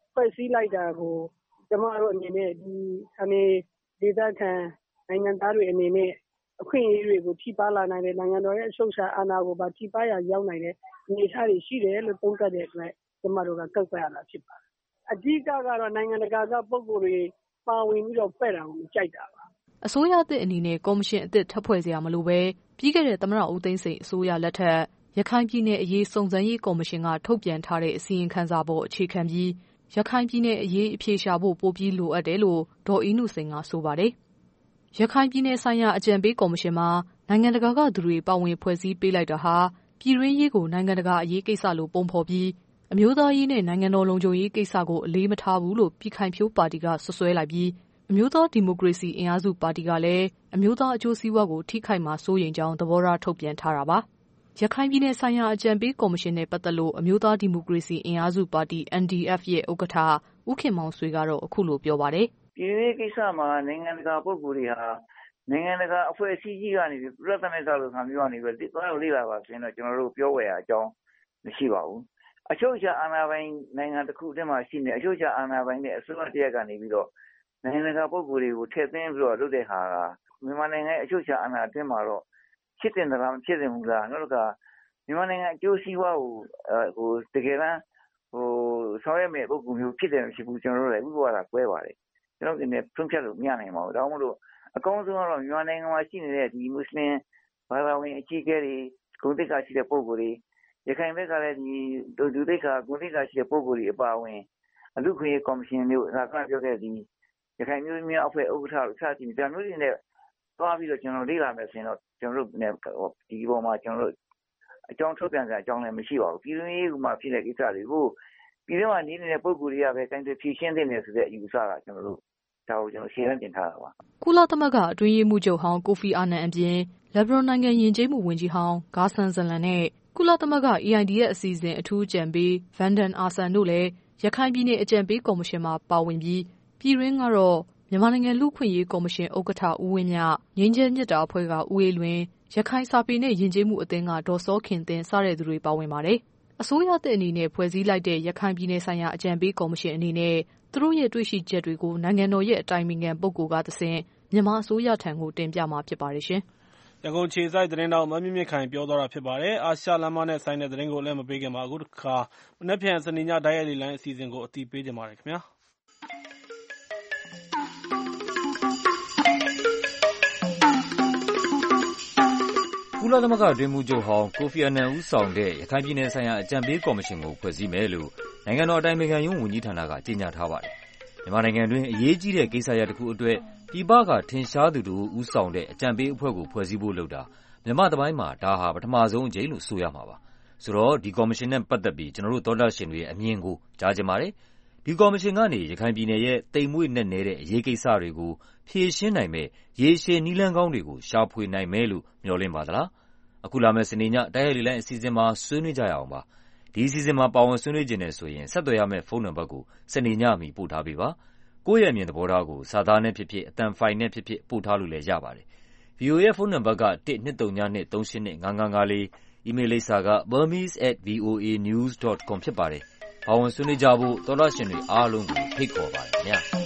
ဖွဲ့စည်းလိုက်တာကိုကျမတို့အနေနဲ့ဒီအနေဒေသခံနိုင်ငံသားတွေအနေနဲ့အခွင့်အရေးတွေကိုထိပါလာနိုင်တဲ့နိုင်ငံတော်ရဲ့အချုပ်အခြာအာဏာကိုပါထိပါရရောက်နိုင်တဲ့အနေအထားတွေရှိတယ်လို့သုံးသပ်တဲ့အတွက်ကျမတို့ကကောက်ကွက်ရတာဖြစ်ပါတယ်။အဓိကကတော့နိုင်ငံတကာကပုံကိုယ်တွေပါဝင်ပြီးတော့ဖွဲ့တာကိုမကြိုက်တာပါ။အစိုးရသစ်အနေနဲ့ကော်မရှင်အသစ်ထပ်ဖွဲ့စရာမလိုပဲပြီးခဲ့တဲ့သမ္မတဦးသိန်းစိန်အစိုးရလက်ထက်ရခိုင်ပြည်နယ်အရေးစုံစမ်းရေးကော်မရှင်ကထုတ်ပြန်ထားတဲ့အစီရင်ခံစာပေါ်အခြေခံပြီးရခိုင်ပြည်နယ်အရေးအဖြေရှာဖို့ပိုပြီးလိုအပ်တယ်လို့ဒေါ်အေးနုစိန်ကဆိုပါတယ်။ရခိုင်ပြည်နယ်ဆိုင်ရာအကြံပေးကော်မရှင်မှာနိုင်ငံတကာကသူတွေပါဝင်ဖွဲ့စည်းပေးလိုက်တာဟာပြည်တွင်းရေးကိုနိုင်ငံတကာအရေးကိစ္စလို့ပုံဖော်ပြီးအမျိုးသားရေးနဲ့နိုင်ငံတော်လုံခြုံရေးကိစ္စကိုအလေးမထားဘူးလို့ပြည်ခိုင်ဖြိုးပါတီကဆွဆွဲလိုက်ပြီးအမျိုးသားဒီမိုကရေစီအင်အားစုပါတီကလည်းအမျိုးသားအကျိုးစီးပွားကိုထိခိုက်မှာစိုးရိမ်ကြောင်းသဘောထားထုတ်ပြန်ထားတာပါ။ရခိုင်ပြည်နယ်ဆိုင်ရာအကြံပေးကော်မရှင်နဲ့ပတ်သက်လို့အမျိုးသားဒီမိုကရေစီအင်အားစုပါတီ N D F ရဲ့ဥက္ကဋ္ဌဦးခင်မောင်ဆွေကတော့အခုလိုပြောပါတယ်။ပြည်တွင်းကိစ္စမှာနိုင်ငံတကာပုဂ္ဂိုလ်တွေဟာနိုင်ငံတကာအဖွဲ့အစည်းကြီးကနေပြီးပြည်ထမကလို့ခံပြောနေပြီးတော့လေ့လာပါဆိုရင်တော့ကျွန်တော်တို့ပြောဝယ်ရအကြောင်းမရှိပါဘူး။အချုပ်အခြာအာဏာပိုင်နိုင်ငံတစ်ခုတည်းမှာရှိနေအချုပ်အခြာအာဏာပိုင်နဲ့အစိုးရတရားကနေပြီးတော့နိုင်ငံတကာပုဂ္ဂိုလ်တွေကိုထည့်သွင်းပြီးတော့လုပ်တဲ့ဟာကမြန်မာနိုင်ငံရဲ့အချုပ်အခြာအာဏာအတွင်းမှာတော့ဖြစ်တင်သလားမဖြစ်တင်ဘူးလားနောက်ကမြန်မာနိုင်ငံအကျိုးစီးပွားကိုဟိုတကယ်တမ်းဟိုဆောင်ရွက်မဲ့ပုဂ္ဂိုလ်မျိုးဖြစ်တယ်မရှိဘူးကျွန်တော်တို့လည်းဥပဒေကွဲပါတယ်ကျွန်တော်ဒီနေ့ဖွင့်ပြလို့မရနိုင်ပါဘူးဒါမှမဟုတ်အကောင်းဆုံးကတော့မြန်မာနိုင်ငံမှာရှိနေတဲ့ဒီမွတ်စလင်ဘာသာဝင်အကြီးအကဲတွေဂုဏ်သိက္ခာရှိတဲ့ပုဂ္ဂိုလ်တွေရခိုင်ဘက်ကလည်းဒီလူသိက္ခာဂုဏ်သိက္ခာရှိတဲ့ပုဂ္ဂိုလ်တွေအပါအဝင်အလူခွင့်ကော်မရှင်မျိုးအကပြောခဲ့ဒီရခိုင်မျိုးမျိုးအဖွဲ့ဥက္ကဋ္ဌတို့စသဖြင့်ဒါမျိုးတွေနဲ့သွားပြီးတော့ကျွန်တော်လေ့လာမယ်ဆိုရင်တော့ကျွန်တော်တို့ဒီပေါ်မှာကျွန်တော်တို့အကြောင်းထုတ်ပြန်စရာအကြောင်းလည်းမရှိပါဘူးပြည်တွင်းရေးမှာဖြစ်တဲ့ကိစ္စတွေကိုပြည်တွင်းမှာနေနေတဲ့ပုဂ္ဂိုလ်တွေကပဲတိုင်းတွေဖြည့်ရှင်းတဲ့နေဆိုတဲ့အယူဆကကျွန်တော်တို့ဒါကိုကျွန်တော်ရှင်းလင်းတင်ထားတာပါကုလသမဂ္ဂအတွင်းရေးမှူးချုပ်ဟောင်းကိုဖီအာနန်အပြင်လက်ဘနွန်နိုင်ငံယဉ်ကျေးမှုဝန်ကြီးဟောင်းဂါဆန်ဇလန်နဲ့ကုလသမဂ္ဂ E I D ရဲ့အစီအစဉ်အထူးအကြံပေးဗန်ဒန်အာဆန်တို့လည်းရခိုင်ပြည်နယ်အကြံပေးကော်မရှင်မှာပါဝင်ပြီးပြည်တွင်းကတော့မြန်မာနိုင်ငံလူ့ခွင့်ရေးကော်မရှင်ဥက္ကဋ္ဌဦးဝင်းမြငြိမ်းချမ်းမြတ်တာအဖွဲ့ကဦးအေးလွင်ရခိုင်စာပေနဲ့ယဉ်ကျေးမှုအသင်းကဒေါ်စောခင်သင်းစတဲ့သူတွေပါဝင်ပါတယ်အစိုးရသစ်အနေနဲ့ဖွဲ့စည်းလိုက်တဲ့ရခိုင်ပြည်နယ်ဆိုင်ရာအကြံပေးကော်မရှင်အနေနဲ့သူတို့ရဲ့တွေ့ရှိချက်တွေကိုနိုင်ငံတော်ရဲ့အတိုင်ပင်ခံပုဂ္ဂိုလ်ကသဖြင့်မြန်မာအစိုးရထံကိုတင်ပြမှာဖြစ်ပါတယ်ရှင်ရန်ကုန်ခြေစိုက်သတင်းတော်မမြင့်မြင့်ခိုင်ပြောသွားတာဖြစ်ပါတယ်အာရှလမ်းမနဲ့ဆိုင်တဲ့သတင်းကိုလည်းမပေးခင်မှာအခုတစ်ခါမနေ့ပြန်စနေညတိုက်ရိုက်လေလိုင်းအစီအစဉ်ကိုအတည်ပြုကြပါရစေခင်ဗျာကုလသမဂ္ဂအတွင်းမှုချုပ်ဟောင်းကိုဖီအာနန်ဦးဆောင်တဲ့ရခိုင်ပြည်နယ်ဆိုင်ရာအကြံပေးကော်မရှင်ကိုဖွဲ့စည်းမယ်လို့နိုင်ငံတော်အတိုင်ပင်ခံရုံးဝန်ကြီးဌာနကကြေညာထားပါတယ်။မြန်မာနိုင်ငံတွင်းအရေးကြီးတဲ့ကိစ္စရပ်တစ်ခုအတွက်ပြည်ပကထင်ရှားသူတို့ဦးဆောင်တဲ့အကြံပေးအဖွဲ့ကိုဖွဲ့စည်းဖို့လုပ်တာမြန်မာသမိုင်းမှာဒါဟာပထမဆုံးအကြိမ်လို့ဆိုရမှာပါ။ဆိုတော့ဒီကော်မရှင်နဲ့ပတ်သက်ပြီးကျွန်တော်တို့သောတာရှင်တွေရဲ့အမြင်ကိုကြားချင်ပါတယ်။ဒီကော်မရှင်ကနေရခိုင်ပြည်နယ်ရဲ့တိမ်မွေ့နက်နဲတဲ့အရေးကိစ္စတွေကိုဖြေရှင်းနိုင်မဲ့ရေရှည်နည်းလမ်းကောင်းတွေကိုရှာဖွေနိုင်မယ်လို့မျှော်လင့်ပါသလား။အခုလာမယ့်စနေညတိုက်ရိုက်လေလိုင်းအစီအစဉ်မှာဆွေးနွေးကြရအောင်ပါ။ဒီအစီအစဉ်မှာပါဝင်ဆွေးနွေးခြင်းနဲ့ဆိုရင်ဆက်သွယ်ရမယ့်ဖုန်းနံပါတ်ကိုစနေညမီပို့ထားပေးပါ။ကိုယ့်ရဲ့အမြင်သဘောထားကိုစာသားနဲ့ဖြစ်ဖြစ်အသံဖိုင်နဲ့ဖြစ်ဖြစ်ပို့ထားလို့လည်းရပါတယ်။ V O A ရဲ့ဖုန်းနံပါတ်ကတစ်နှစ်သုံးညနှစ်သုံးရှစ်နှစ်ငါးငါးငါးလေးအီးမေးလ်လိပ်စာက burmese at voanews dot com ဖြစ်ပါတယ်။ပါဝင်ဆွေးနွေးကြဖို့သောတာရှင်တွေအားလုံးကိုဖိတ်ခေါ်ပါတယ်ခင်ဗျာ။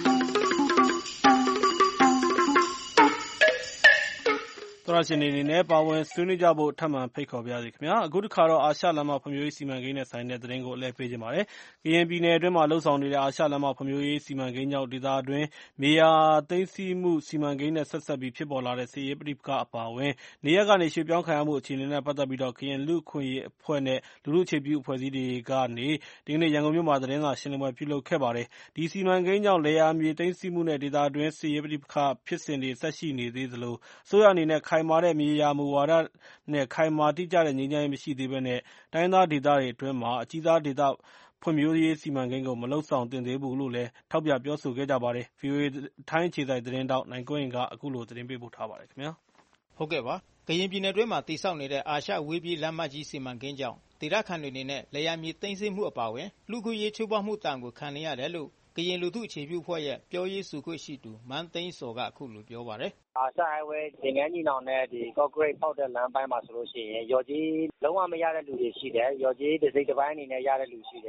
သောရရှင်တွေအနေနဲ့ပါဝင်ဆွေးနွေးကြဖို့ထပ်မံဖိတ်ခေါ်ပါရစေခင်ဗျာအခုတစ်ခါတော့အာရှလမ်းမဖွံ့ဖြိုးရေးစီမံကိန်းနဲ့ဆိုင်တဲ့သတင်းကိုအလဲပေးခြင်းပါတယ်ကရင်ပြည်နယ်အတွင်းမှာလှုပ်ဆောင်နေတဲ့အာရှလမ်းမဖွံ့ဖြိုးရေးစီမံကိန်းကြောင့်ဒေသအတွင်းမြေယာသိမ်းဆည်းမှုစီမံကိန်းနဲ့ဆက်ဆက်ပြီးဖြစ်ပေါ်လာတဲ့စစ်ရေးပဋိပက္ခအပါအဝင်နေရပ်ကနေရွှေ့ပြောင်းခံရမှုအခြေအနေနဲ့ပတ်သက်ပြီးတော့ကရင်လူ့အခွင့်အရေးအဖွဲ့နဲ့လူလူအခြေပြုအဖွဲ့အစည်းတွေကနေဒီကနေ့ရန်ကုန်မြို့မှာသတင်းစာရှင်းလင်းပွဲပြုလုပ်ခဲ့ပါတယ်ဒီစီမံကိန်းကြောင့်လေယာမြေသိမ်းဆည်းမှုနဲ့ဒေသအတွင်းစစ်ရေးပဋိပက္ခဖြစ်စဉ်တွေဆက်ရှိနေသေးသလိုအစိုးရအနေနဲ့ခိုင်မာတဲ့မြေယာမူဝါဒနဲ့ခိုင်မာတိကျတဲ့ငြိမ်းချမ်းရေးမရှိသေးဘဲနဲ့တိုင်းသားဒေသတွေအတွင်းမှာအကြီးသားဒေသဖွံ့ဖြိုးရေးစီမံကိန်းကိုမလှုပ်ဆောင်သင့်သေးဘူးလို့လည်းထောက်ပြပြောဆိုခဲ့ကြပါတယ်။ V O A ထိုင်းအခြေစိုက်သတင်းတောက်နိုင်ကွင်းကအခုလိုသတင်းပေးပို့ထားပါတယ်ခင်ဗျာ။ဟုတ်ကဲ့ပါ။ကရင်ပြည်နယ်တွင်းမှာတည်ဆောက်နေတဲ့အာရှဝေးပြေးလမ်းမကြီးစီမံကိန်းကြောင့်ဒေသခံတွေအနေနဲ့လေယာဉ်မြေသိမ်းဆည်းမှုအပါအဝင်လူခွင့်ရေးချိုးဖောက်မှုတန်ကိုခံနေရတယ်လို့ကရင်လူထုအခြေပြုအဖွဲ့ရဲ့ပြောရေးဆိုခွင့်ရှိသူမန်းသိန်းစော်ကအခုလိုပြောပါတယ်။အာရှဟိုင်းဝေးတင်ငန်းညီနောင်နဲ့ဒီကော့ဂရိတ်ပေါက်တဲ့လမ်းပိုင်းမှာဆိုလို့ရှိရင်ရော်ကြီးလုံးဝမရတဲ့လူတွေရှိတယ်။ရော်ကြီးတစ်စိတ်တစ်ပိုင်းအနေနဲ့ရတဲ့လူရှိတယ်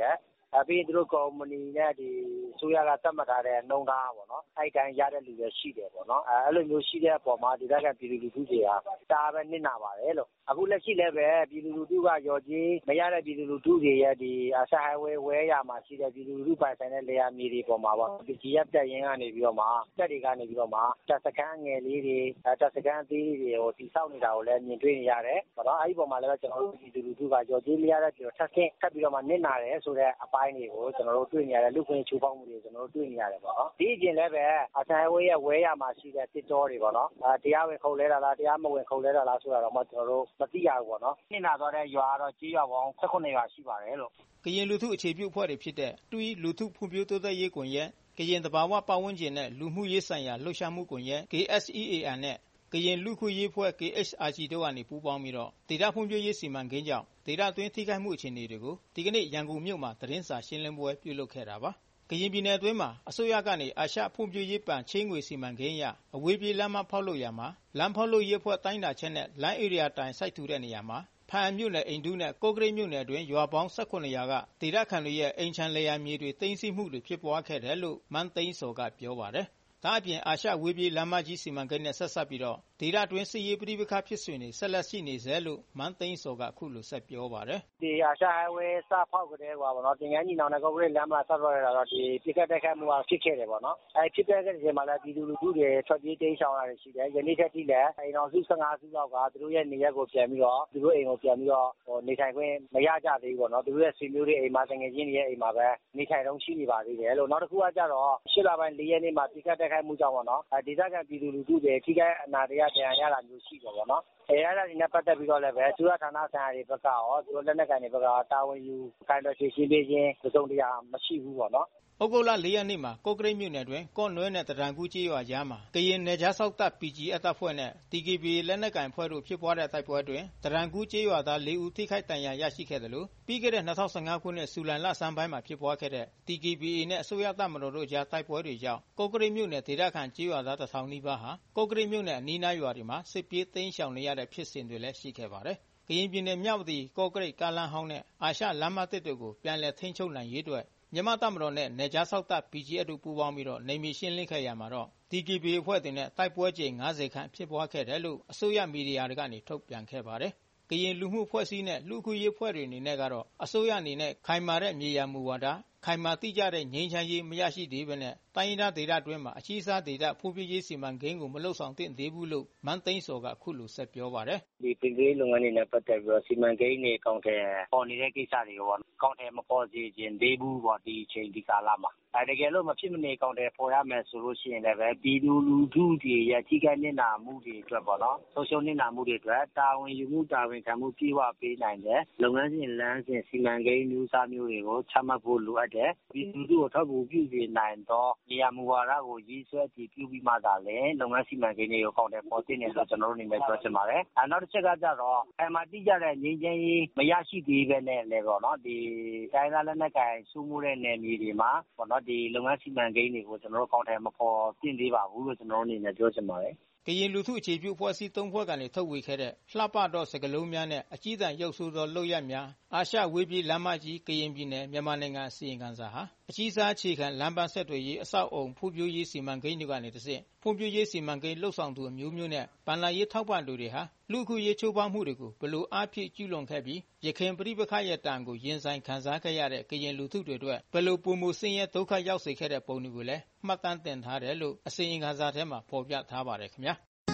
အပြီးသူတို့ကုမ္ပဏီနဲ့ဒီဆိုရကသတ်မှတ်ထားတဲ့နှုံသားပေါ့နော်အဲ့တိုင်းရတဲ့လူတွေရှိတယ်ပေါ့နော်အဲ့လိုမျိုးရှိတဲ့အပေါ်မှာဒီကကပြည်သူလူထုတွေကတာပဲနစ်နာပါတယ်လို့အခုလက်ရှိလည်းပဲပြည်သူလူထုကရော်ကြီးမရတဲ့ပြည်သူလူထုတွေရဲ့ဒီအစာဟိုင်ဝဲဝဲရမှာရှိတဲ့ပြည်သူလူထုပိုင်ဆိုင်တဲ့လေယာဉ်မြေတွေပေါ်မှာပေါ့ဒီကြီးရပ်တက်ရင်ကနေပြီးတော့မှတက်တွေကနေပြီးတော့မှတက်စကန်ငယ်လေးတွေတက်စကန်သေးလေးတွေကိုတိဆောက်နေတာကိုလည်းမြင်တွေ့နေရတယ်ပေါ့နော်အဲ့ဒီပေါ်မှာလည်းကျွန်တော်တို့ပြည်သူလူထုကရော်ကြီးမရတဲ့ပြည်တော့ထပ်ဆင်းထပ်ပြီးတော့မှနစ်နာတယ်ဆိုတဲ့အပိုင်းတွေကိုကျွန်တော်တို့တွေ့နေရတယ်လူခွင့်ချိုးဖောက်မှုတွေကျွန်တော်တို့တွေ့နေရတယ်ပေါ့နော်ဒီအပြင်လည်းပဲအစာဟိုရဲ့ဝဲရမှာရှိတဲ့တစ်တော်တွေပေါ့နော်တရားဝင်ခုံလဲတာလားတရားမဝင်ခုံလဲတာလားဆိုတာတော့မှကျွန်တော်တို့မသိရဘူးပေါ့နော်နစ်နာသွားတဲ့ရွာတော့ကြေးရွာပေါင်း၁၈ရွာရှိပါတယ်လို့ကရင်လူထုအခြေပြုအဖွဲ့တွေဖြစ်တဲ့တူဤလူထုဖွံ့ဖြိုးတိုးတက်ရေးကွန်ရက်ကရင်တဘာဝပတ်ဝန်းကျင်နဲ့လူမှုရေးဆိုင်ရာလှုပ်ရှားမှုကွန်ရက် K S E A N နဲ့ကရင်လူခုရေးဖွဲ့ K H R G တို့ကနေပူးပေါင်းပြီးတော့ဒေသဖွံ့ဖြိုးရေးစီမံကိန်းကြောင့်ဒေသတွင်းထိခိုက်မှုအခြေအနေတွေကိုဒီကနေ့ရန်ကုန်မြို့မှာသတင်းစာရှင်းလင်းပွဲပြုလုပ်ခဲ့တာပါကရင်ပြည်နယ်အတွင်းမှာအစိုးရကနေအာရှဖွံ့ဖြိုးရေးပန်ချင်းငွေစီမံကိန်းအရအဝေးပြေးလမ်းမဖောက်လို့ရမှာလမ်းဖောက်လို့ရေးဖွဲ့တိုင်းတာချက်နဲ့လမ်းဧရိယာတိုင်စိုက်ထူတဲ့နေရာမှာဖားမြို့နယ်အိမ်တူးနဲ့ကော့ကရိတ်မြို့နယ်အတွင်းရွာပေါင်း၁၈ရွာကဒေသခံတွေရဲ့အိမ်ချမ်းလယ်ယာမြေတွေသိမ်းဆည်းမှုတွေဖြစ်ပွားခဲ့တယ်လို့မန်းသိန်းစော်ကပြောပါတယ်ဒါအပြင်အာရှဝေးပြေးလမ်းမကြီးစီမံကိန်းနဲ့ဆက်ဆက်ပြီးတော့ဒေသတွင်းစစ်ရေးပဋိပက္ခဖြစ်စဉ်တွေဆက်လက်ရှိနေစေလို့မန်းသိန်းစော်ကအခုလိုဆက်ပြောပါတယ်ဒီအာရှဟိုင်ဝဲစဖောက်ကြတဲ့ကွာဗောနော်တင်ငန်းညီနောင်နဲ့ကော့ကရိတ်လမ်းမဆက်ဖောက်ရတာတော့ဒီပြစ်ခတ်တိုက်ခိုက်မှုကဖြစ်ခဲ့တယ်ဗောနော်အဲဖြစ်တဲ့ကတည်းကမှလည်းပြည်သူလူထုတွေထွက်ပြေးတိမ်းရှောင်ရတာရှိတယ်ယနေ့ထက်ထိလည်းအိမ်တော်စု၁၅စုလောက်ကသူတို့ရဲ့နေရက်ကိုပြန်ပြီးတော့သူတို့အိမ်ကိုပြန်ပြီးတော့ဟိုနေထိုင်ခွင့်မရကြသေးဘူးဗောနော်သူတို့ရဲ့ဆွေမျိုးတွေအိမ်မှာတငယ်ချင်းတွေရဲ့အိမ်မှာပဲနေထိုင်တော့ရှိနေပါသေးတယ်လို့နောက်တစ်ခုကကြတော့ရှစ်လပိုင်း၄ရက်နေ့မှာပြစ်ခတ်တိုက်ခိုက်မှုကြောင့်ဗောနော်ဒေသခံပြည်သူလူထုတွေထိခိုက်အနာတရားတရားရတာမျိုးရှိတယ်ဗောနော်အဲအဲ့ဒါတွေနဲ့ပတ်သက်ပြီးတော့လည်းပဲသူရဌာနဆိုင်ရာတွေဘက်ကရောသူတို့လက်နက်ကန်တွေဘက်ကတာဝန်ယူခိုင်တော်ရှင်းရှင်းပေးခြင်းသုံးတရားမရှိဘူးဗောနော်ဩဂုတ်လ၄ရက်နေ့မှာကော့ကရိတ်မြို့နယ်တွင်ကော့နွဲနဲ့တရန်ကူးကျေးရွာကြားမှာကရင်နယ်ခြားစောက်တပ် P G F တပ်ဖွဲ့နဲ့ T K B A လက်နက်ကိုင်ဖွဲ့တို့ဖြစ်ပွားတဲ့တိုက်ပွဲတွင်တရန်ကူးကျေးရွာသား၄ဦးထိခိုက်ဒဏ်ရာရရှိခဲ့တယ်လို့ပြီးခဲ့တဲ့၂၀၁၅ခုနှစ်ဇူလိုင်လဆန်းပိုင်းမှာဖြစ်ပွားခဲ့တဲ့ T K B A နဲ့အစိုးရတပ်မတော်တို့ကြားတိုက်ပွဲတွေကြောင့်ကော့ကရိတ်မြို့နယ်ဒေသခံကျေးရွာသားတစ်ထောင်နီးပါးဟာကော့ကရိတ်မြို့နယ်အနီးနားရွာတွေမှာစစ်ပြေးသိမ်းရှောင်နေရတဲ့ဖြစ်စဉ်တွေလည်းရှိခဲ့ပါတယ်ကရင်ပြည်နယ်မြဝတီကော့ကရိတ်ကားလမ်းဟောင်းနဲ့အာရှလမ်းမသစ်တို့ကိုပြန်လည်ထိန်းချုပ်နိုင်ရေးအတွက်မြန်မာတပ်မတော်နဲ့နယ်ခြားစောက်တပ် P G F တို့ပူးပေါင်းပြီးတော့နေမြေရှင်းလင်းခဲ့ရမှာတော့ T K B A အဖွဲ့တွေနဲ့တိုက်ပွဲကြိမ်၅၀ခန့်ဖြစ်ပွားခဲ့တယ်လို့အစိုးရမီဒီယာတွေကနေထုတ်ပြန်ခဲ့ပါတယ်။ကရင်လူမှုဖွဲ့စည်းနဲ့လူခုရေးဖွဲ့တွေအနေနဲ့ကတော့အစိုးရအနေနဲ့ခိုင်မာတဲ့မြေယာမူဝါဒခိုင်မာတိကျတဲ့ငြိမ်းချမ်းရေးမရရှိသေးဘဲနဲ့တိုင်းရင်းသားဒေသတွင်းမှာအကြီးစားဒေသဖွံ့ဖြိုးရေးစီမံကိန်းကိုမလှုပ်ဆောင်သင့်သေးဘူးလို့မန်းသိန်းစော်ကအခုလိုဆက်ပြောပါတယ်။ဒီပြည်ရေးလုပ်ငန်းတွေနဲ့ပတ်သက်ပြီးတော့စီမံကိန်းတွေကောင်းတဲ့ပေါ်နေတဲ့ကိစ္စတွေကိုကောင်းတယ်မပေါ်စေခြင်းသေးဘူးပေါ့ဒီချိန်ဒီကာလမှာအဲတကယ်လို့မဖြစ်မနေကောင်းတယ်ပေါ်ရမယ်ဆိုလို့ရှိရင်လည်းပဲပြည်သူလူထုတွေရဲ့ကြီးကဲနေတာမှုတွေအတွက်ပေါ့နော်ဆုံးရှုံးနေတာမှုတွေအတွက်တာဝန်ယူမှုတာဝန်ခံမှုပြည့်ဝပေးနိုင်တဲ့လုပ်ငန်းစဉ်လမ်းစဉ်စီမံကိန်းမျိုးစားမျိုးတွေကိုချမှတ်ဖို့လိုအပ်တယ်ပြည်သူတို့ထောက်ကူပြုစေနိုင်တော့နေရာမူဝါဒကိုရည်ဆွဲတည်ပြုပြီးမှသာလေလုပ်ငန်းစီမံကိန်းတွေကိုကောင်းတယ်ပေါ်တင်နေလို့ကျွန်တော်တို့အနေနဲ့ပြောချင်ပါတယ်အဲနောက်တစ်ချက်ကကြတော့အမှတိကျတဲ့ငြိမ်းချမ်းရေးမရရှိသေးပဲနဲ့လေပေါ့နော်ဒီတိုင်းသားလက်နက်ကိုင်စုမှုတဲ့နယ်မြေတွေမှာပေါ့နော်ဒီလုပ်ငန်းစီမံကိန်းတွေကိုကျွန်တော်တို့ကောင်းတယ်မပေါ်တင်သေးပါဘူးလို့ကျွန်တော်တို့အနေနဲ့ပြောချင်ပါတယ်ကရင်လူထုအခြေပြုအဖွဲ့အစည်းသုံးဖွဲ့ကနေထုတ်ဝေခဲ့တဲ့လှပတော့စကလုံးများနဲ့အကြီးတန်းရုပ်ဆိုးသောလုပ်ရများအာရှဝေးပြေးလမ်းမကြီးကရင်ပြည်နယ်မြန်မာနိုင်ငံအစီရင်ခံစာဟာအကြီးစားအခြေခံလမ်းပန်းဆက်တွေရေးအဆောက်အုံဖွံ့ဖြိုးရေးစီမံကိန်းတွေကနေတစ်ဆင့်ဖွံ့ဖြိုးရေးစီမံကိန်းလှုပ်ဆောင်သူအမျိုးမျိုးနဲ့ဗန်လာရေးထောက်ပံ့သူတွေဟာလူခုရေးချိုးဖောက်မှုတွေကိုဘယ်လိုအားဖြည့်ကျူးလွန်ခဲ့ပြီးရခိုင်ပြည်ပခါရဲ့တန်ကိုရင်ဆိုင်ခံစားခဲ့ရတဲ့ကရင်လူထုတွေအတွက်ဘယ်လိုပုံမှုဆင်းရဲဒုက္ခရောက်စေခဲ့တဲ့ပုံတွေကိုလည်းမှတ်တမ်းတင်ထားတယ်လို့အစီရင်ခံစာထဲမှာဖော်ပြထားပါတယ်ခင်ဗျာ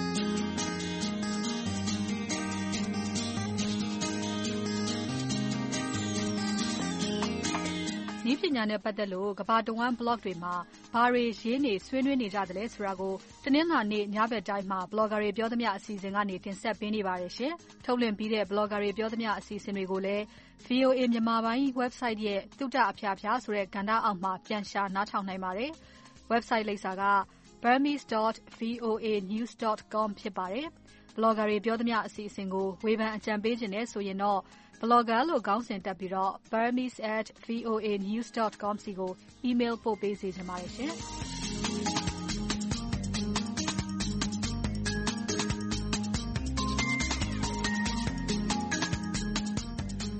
နည်းပညာနဲ့ပတ်သက်လို့ကမ္ဘာတဝန်း blog တွေမှာဘာတွေရေးနေဆွေးနွေးနေကြသလဲဆိုတာကိုတနင်္လာနေ့ညဘက်တိုင်းမှာ blogger တွေပြောသမျှအစီအစဉ်ကနေတင်ဆက်ပေးနေပါတယ်ရှင်။ထုတ်လွှင့်ပြီးတဲ့ blogger တွေပြောသမျှအစီအစဉ်တွေကိုလည်း V O A မြန်မာပိုင်း website ရဲ့တုတ္တအဖျားဖျားဆိုတဲ့ကဏ္ဍအောက်မှာပြန်ရှာနားထောင်နိုင်ပါတယ်။ website လိပ်စာက burmese dot voa news dot com ဖြစ်ပါတယ်။ blogger တွေပြောသမျှအစီအစဉ်ကိုဝေဖန်အကြံပေးခြင်းနဲ့ဆိုရင်တော့blogger လို့ခေါင်းစဉ်တက်ပြီးတော့ burmese at voa news dot com စီကို email ပို့ပေးစေချင်ပါတယ်ရှင်။ V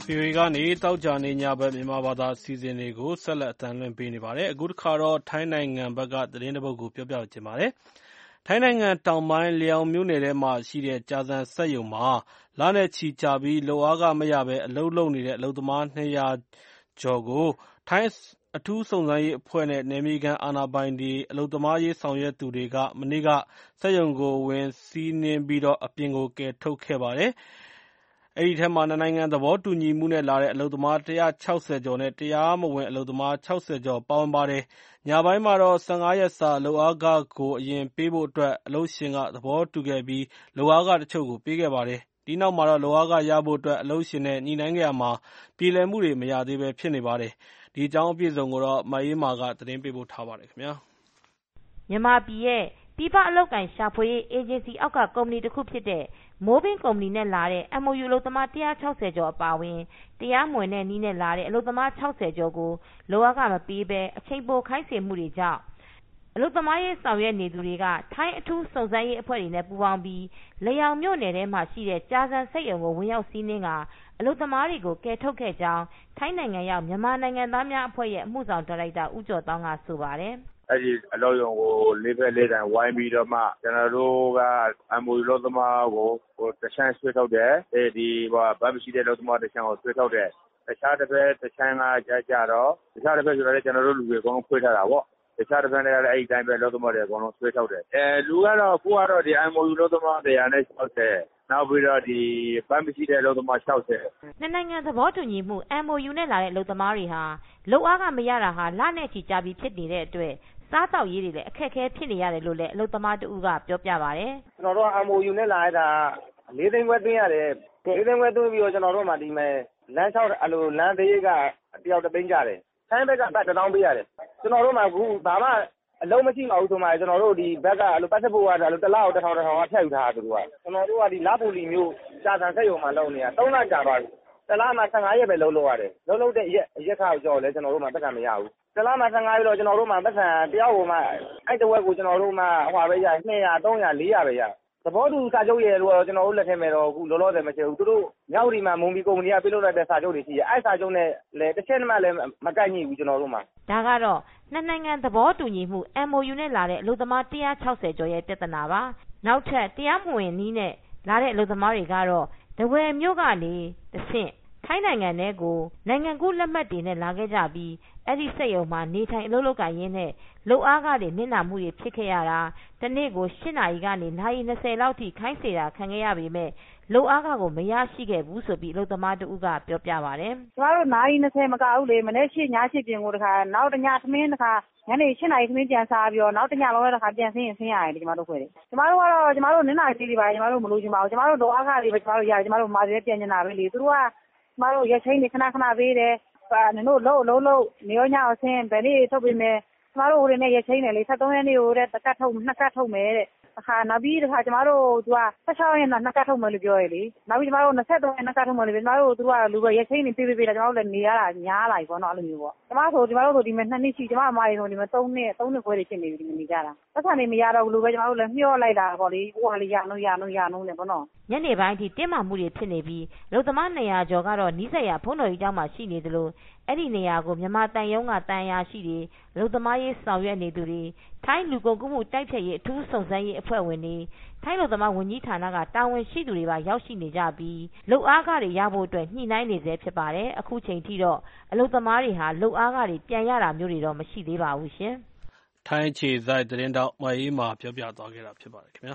ဗီအိုအေ ကနေသောကြာနေ့ညဘက်မြန်မာဘာသာအစီအစဉ်တွေကိုဆက်လက်အသံလွှင့်ပေးနေပါတယ်။အခုတစ်ခါတော့ထိုင်းနိုင်ငံဘက်ကသတင်းတစ်ပုဒ်ကိုပြောပြချင်ပါတယ်။ထိုင်းနိုင်ငံတောင်ပိုင်းလျောင်မြို့နယ်ထဲမှာရှိတဲ့ကြာဇံစက်ရုံမှာလနဲ့ချီကြာပြီးလုပ်အားခမရဘဲအလုပ်လုပ်နေတဲ့အလုပ်သမားနှစ်ရာကျော်ကိုထိုင်းအထူးစုံစမ်းရေးအဖွဲ့နဲ့နယ်မြေခံအာဏာပိုင်တွေအလုပ်သမားရေးဆောင်ရွက်သူတွေကမနေ့ကစက်ရုံကိုဝင်စီးနင်းပြီးတော့အပြင်ကိုကယ်ထုတ်ခဲ့ပါတယ်။အဲဒီထဲမှာနှစ်နိုင်ငံသဘောတူညီမှုနဲ့လာတဲ့အလုပ်သမားတစ်ရာခြောက်ဆယ်ကျော်နဲ့တရားမဝင်အလုပ်သမားခြောက်ဆယ်ကျော်ပါဝင်ပါတယ်။ညပိုင်းမှာတော့ဆယ့်ငါးရက်စာလုပ်အားခကိုအရင်ပေးဖို့အတွက်အလုပ်ရှင်ကသဘောတူခဲ့ပြီးလုပ်အားခတချို့ကိုပေးခဲ့ပါတယ်။ဒီနောက်မှာတော့လုပ်အားခရဖို့အတွက်အလုပ်ရှင်နဲ့ညှိနှိုင်းခဲ့ရာမှာပြေလည်မှုတွေမရသေးဘဲဖြစ်နေပါတယ်။ဒီအကြောင်းအပြည့်အစုံကိုတော့မအေးမာကသတင်းပေးပို့ထားပါတယ်ခင်ဗျာ။မြန်မာပြည်ရဲ့ပြည်ပအလုပ်ကိုင်ရှာဖွေရေးအေဂျင်စီအောက်ကကုမ္ပဏီတစ်ခုဖြစ်တဲ့မိုးဘင်းကုမ္ပဏီနဲ့လာတဲ့ M O U အလုပ်သမားတစ်ရာခြောက်ဆယ်ကျော်အပါအဝင်တရားမဝင်တဲ့နည်းနဲ့လာတဲ့အလုပ်သမားခြောက်ဆယ်ကျော်ကိုလုပ်အားခမပေးဘဲအချိန်ပိုခိုင်းစေမှုတွေကြောင့်အလုပ်သမားရေးဆောင်ရွက်နေသူတွေကထိုင်းအထူးစုံစမ်းရေးအဖွဲ့တွေနဲ့ပူးပေါင်းပြီးလျောင်မြို့နယ်ထဲမှာရှိတဲ့ကြာဇံစက်ရုံကိုဝင်ရောက်စီးနင်းကအလုပ်သမားတွေကိုကယ်ထုတ်ခဲ့ကြောင်းထိုင်းနိုင်ငံရောက်မြန်မာနိုင်ငံသားများအဖွဲ့ရဲ့အမှုဆောင်ဒါရိုက်တာဦးကျော်သောင်းကဆိုပါတယ်။အဲဒီအလုပ်ရုံကိုလေးဘက်လေးတန်ဝိုင်းပြီးတော့မှကျွန်တော်တို့က M O U လို့သမားကိုဟိုတချမ်းဆွဲထုတ်တယ်အဲဒီဟိုဗတ်မရှိတဲ့လို့သမားတချမ်းကိုဆွဲထုတ်တယ်တခြားတစ်ဖက်တချမ်းကကြာကြတော့တခြားတစ်ဖက်ဆိုတော့ကျွန်တော်တို့လူတွေအကုန်လုံးဖွေးထားတာပေါ့တခြားတစ်ဖက်လည်းအဲဒီတိုင်းပဲလို့သမားတွေအကုန်လုံးဆွဲထုတ်တယ်အဲလူကတော့ကိုကတော့ဒီ M O U လို့သမားတစ်ရာနဲ့၆၀နောက်ပြီးတော့ဒီဗတ်မရှိတဲ့လို့သမား၆၀နှစ်နိုင်ငံသဘောတူညီမှု M O U နဲ့လာတဲ့အလုပ်သမားတွေဟာလုပ်အားကမရတာဟာလနဲ့ချီကြာပြီးဖြစ်နေတဲ့အတွက်စားတောက်ရေးတွေလည်းအခက်အခဲဖြစ်နေရတယ်လို့လည်းအလုပ်သမားတဦးကပြောပြပါတယ်။ကျွန်တော်တို့က M O U နဲ့လာရတာလေးသိန်းခွဲသွင်းရတယ်။လေးသိန်းခွဲသွင်းပြီးတော့ကျွန်တော်တို့မှဒီမဲ့လမ်းလျှောက်အလိုလမ်းသေးကတယောက်တစ်သိန်းကြတယ်။ထိုင်းဘက်ကပတ်တစ်တောင်းပေးရတယ်။ကျွန်တော်တို့မှအခုဘာမှအလုံးမရှိပါဘူးဆိုမှကျွန်တော်တို့ဒီဘက်ကအဲ့လိုပတ်သက်ဖို့ကအဲ့လိုတစ်လောက်တစ်ထောင်တစ်ထောင်ကဖြတ်ယူထားတာသူကကျွန်တော်တို့ကဒီလပူလီမျိုးကြာဆန်ဆက်ရုံမှာလုပ်နေတာသုံးလကြာပါပြီ။တစ်လားမှဆယ့်ငါးရက်ပဲလုပ်လို့ရတယ်။လုပ်လို့တဲ့ရက်ရက်ခါကိုကြော်လဲကျွန်တော်တို့မှပတ်ကမရဘူး။တလားမှဆယ့်ငါးရက်တော့ကျွန်တော်တို့မှပတ်စံတယောက်ကိုမှအဲ့တဝက်ကိုကျွန်တော်တို့မှဟိုပါပဲရနှစ်ရာသုံးရာလေးရာပဲရသဘောတူစာချုပ်ရဲ့လို့တော့ကျွန်တော်တို့လက်ထဲမှာတော့အခုလောလောဆယ်မရှိဘူးသူတို့မြောက်ဒီမှာမုံဘီကုမ္ပဏီကပြုလုပ်လိုက်တဲ့စာချုပ်တွေရှိရဲ့အဲ့စာချုပ်နဲ့လည်းတစ်ချက်မှလည်းမကိုက်ညှိဘူးကျွန်တော်တို့မှာဒါကတော့နှစ်နိုင်ငံသဘောတူညီမှု M O U နဲ့လာတဲ့အလုပ်သမားတစ်ရာခြောက်ဆယ်ကျော်ရဲ့ပြဿနာပါနောက်ထပ်တရားမဝင်နည်းနဲ့လာတဲ့အလုပ်သမားတွေကတော့တဝယ်မြို့ကနေတဆင့်ထိုင်းနိုင်ငံထဲကိုနိုင်ငံကူးလက်မှတ်တွေနဲ့လာခဲ့ကြပြီးအဲ့ဒီစက်ရုံမှာနေထိုင်အလုပ်လုပ်ကိုင်ရင်းနဲ့လုပ်အားကတွေနစ်နာမှုတွေဖြစ်ခဲ့ရတာတနေ့ကို၈နာရီကနေနာရီ၂၀လောက်ထိခိုင်းစေတာခံခဲ့ရပေမဲ့လုပ်အားကကိုမရရှိခဲ့ဘူးဆိုပြီးအလုပ်သမားတို့ကပြောပြပါတယ်။ကျမတို့နာရီ၂၀မကဘူးလေမနေ့၈ည၈ပြင်ကိုတခါနောက်တညသမင်းတခါညနေ၈နာရီသမင်းပြန်စားပြီးတော့နောက်တညလုံးလည်းတခါပြန်ဆင်းရင်ဆင်းရတယ်ကျမတို့ခွဲတယ်။ကျမတို့ကတော့ကျမတို့နင်နာကြီးတွေပါကျမတို့မလို့ချင်ပါဘူးကျမတို့လုပ်အားကတွေပဲကျမတို့ရတယ်ကျမတို့မာသေးပြန်နေတာပဲလေသူတို့ကကျမတို့ရက်ချင်းနေခဏခဏပေးတယ်နင်တို့လုံးလုံးလုံးနေရောညအောင်ဆင်းဗယ်လေးထုတ်ပေးမယ်ကျမတို့ဟိုတွေနဲ့ရက်ချင်းနေလေဆက်သုံးရက်နေဟိုတဲ့တကတ်ထုတ်နှစ်ကတ်ထုတ်မယ်တဲ့အခါနောက်ပြီးတခါကျမတို့သူကဆက်ချောင်းရက်နှစ်ကတ်ထုတ်မယ်လို့ပြောရလေနောက်ပြီးကျမတို့၂၃ရက်နှစ်ကတ်ထုတ်မယ်လို့ကျမတို့သူကလူပဲရက်ချင်းနေပေးပေးပေးတာကျမတို့လည်းနေရတာညားလာပြီပေါ့နော်အဲ့လိုမျိုးပေါ့ကျမဆိုကျမတို့ဆိုဒီမှာနှစ်နှစ်ရှိကျမအမတွေဆိုဒီမှာသုံးနှစ်သုံးနှစ်ခွဲတွေဖြစ်နေပြီဒီမှာနေကြတာသက်ဆိုင်နေမရတော့ဘူးလို့ပဲကျမတို့လည်းမျှော့လိုက်တာပေါ့လေဟိုကလေးရအောင်ရအောင်ရအောင်လေပေါ့နော်ညနေပိုင်းအထိတင်းမာမှုတွေဖြစ်နေပြီးလူသမားနေရာကျော်ကတော့နီးစပ်ရာဖုန်းတော်ကြီးကျောင်းမှာရှိနေသလိုအဲ့ဒီနေရာကိုမြန်မာတန်ယုံကတန်ရာရှိတွေလူသမားရေးဆောင်ရွက်နေသူတွေထိုင်းလူကုန်ကူးမှုတိုက်ဖျက်ရေးအထူးစုံစမ်းရေးအဖွဲ့ဝင်တွေထိုင်းလူသမားဝန်ကြီးဌာနကတာဝန်ရှိသူတွေပါရောက်ရှိနေကြပြီးလူအားကားတွေရဖို့အတွက်ညှိနှိုင်းနေစေဖြစ်ပါတယ်အခုချိန်ထိတော့အလူသမားတွေဟာလူအားကားတွေပြန်ရတာမျိုးတွေတော့မရှိသေးပါဘူးရှင်ထိုင်းခြေစိုက်သတင်းတောက်မအေးမှာပြောပြသွားခဲ့တာဖြစ်ပါတယ်ခင်ဗျာ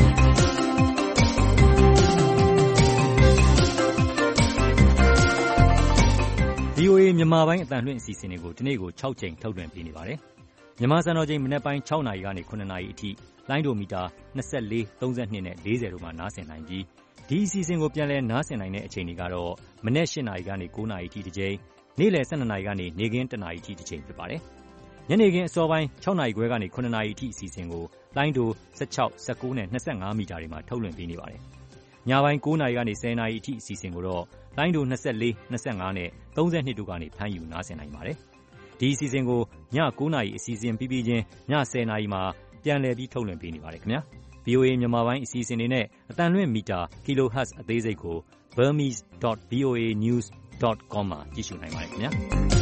ဗီအိုအေမြန်မာပိုင်းအသံလွှင့်အစီအစဉ်တွေကိုဒီနေ့ကို၆ကြိမ်ထုတ်လွှင့်ပေးနေပါတယ်။မြန်မာစံတော်ချိန်မနက်ပိုင်း၆နာရီကနေ၇နာရီအထိလိုင်းဒိုမီတာ၂၄၊၃၂နဲ့၄၀တို့မှာနားဆင်နိုင်ပြီးဒီအစီအစဉ်ကိုပြန်လည်နားဆင်နိုင်တဲ့အချိန်တွေကတော့မနက်၈နာရီကနေ၉နာရီအထိတစ်ကြိမ်နေ့လယ်၁၂နာရီကနေနေ့ခင်း၁နာရီအထိတစ်ကြိမ်ဖြစ်ပါတယ်။ညနေခင်းအစောပိုင်း၆နာရီခွဲကနေ၇နာရီအထိအစီအစဉ်ကိုလိုင်းဒို၁၆၊၁၉နဲ့၂၅မီတာတွေမှာထုတ်လွှင့်ပေးနေပါတယ်။ညပိုင်း၉နာရီကနေ၁၀နာရီအထိအစီအစဉ်ကိုတော့လိုင်းဒို၂၄၊၂၅နဲ့၃၂တို့ကနေဖမ်းယူနားဆင်နိုင်ပါတယ်။ဒီအစီအစဉ်ကိုည၉နာရီအစီအစဉ်ပြီးပြီးချင်းည၁၀နာရီမှာပြန်လည်ပြီးထုတ်လွှင့်ပေးနေပါတယ်ခင်ဗျာ။ ဗီအိုအေ မြန်မာပိုင်းအစီအစဉ်တွေနဲ့အသံလွှင့်မီတာ Kilohertz အသေးစိတ်ကို burmese dot voa news dot com မှာကြည့်ရှုနိုင်ပါတယ်ခင်ဗျာ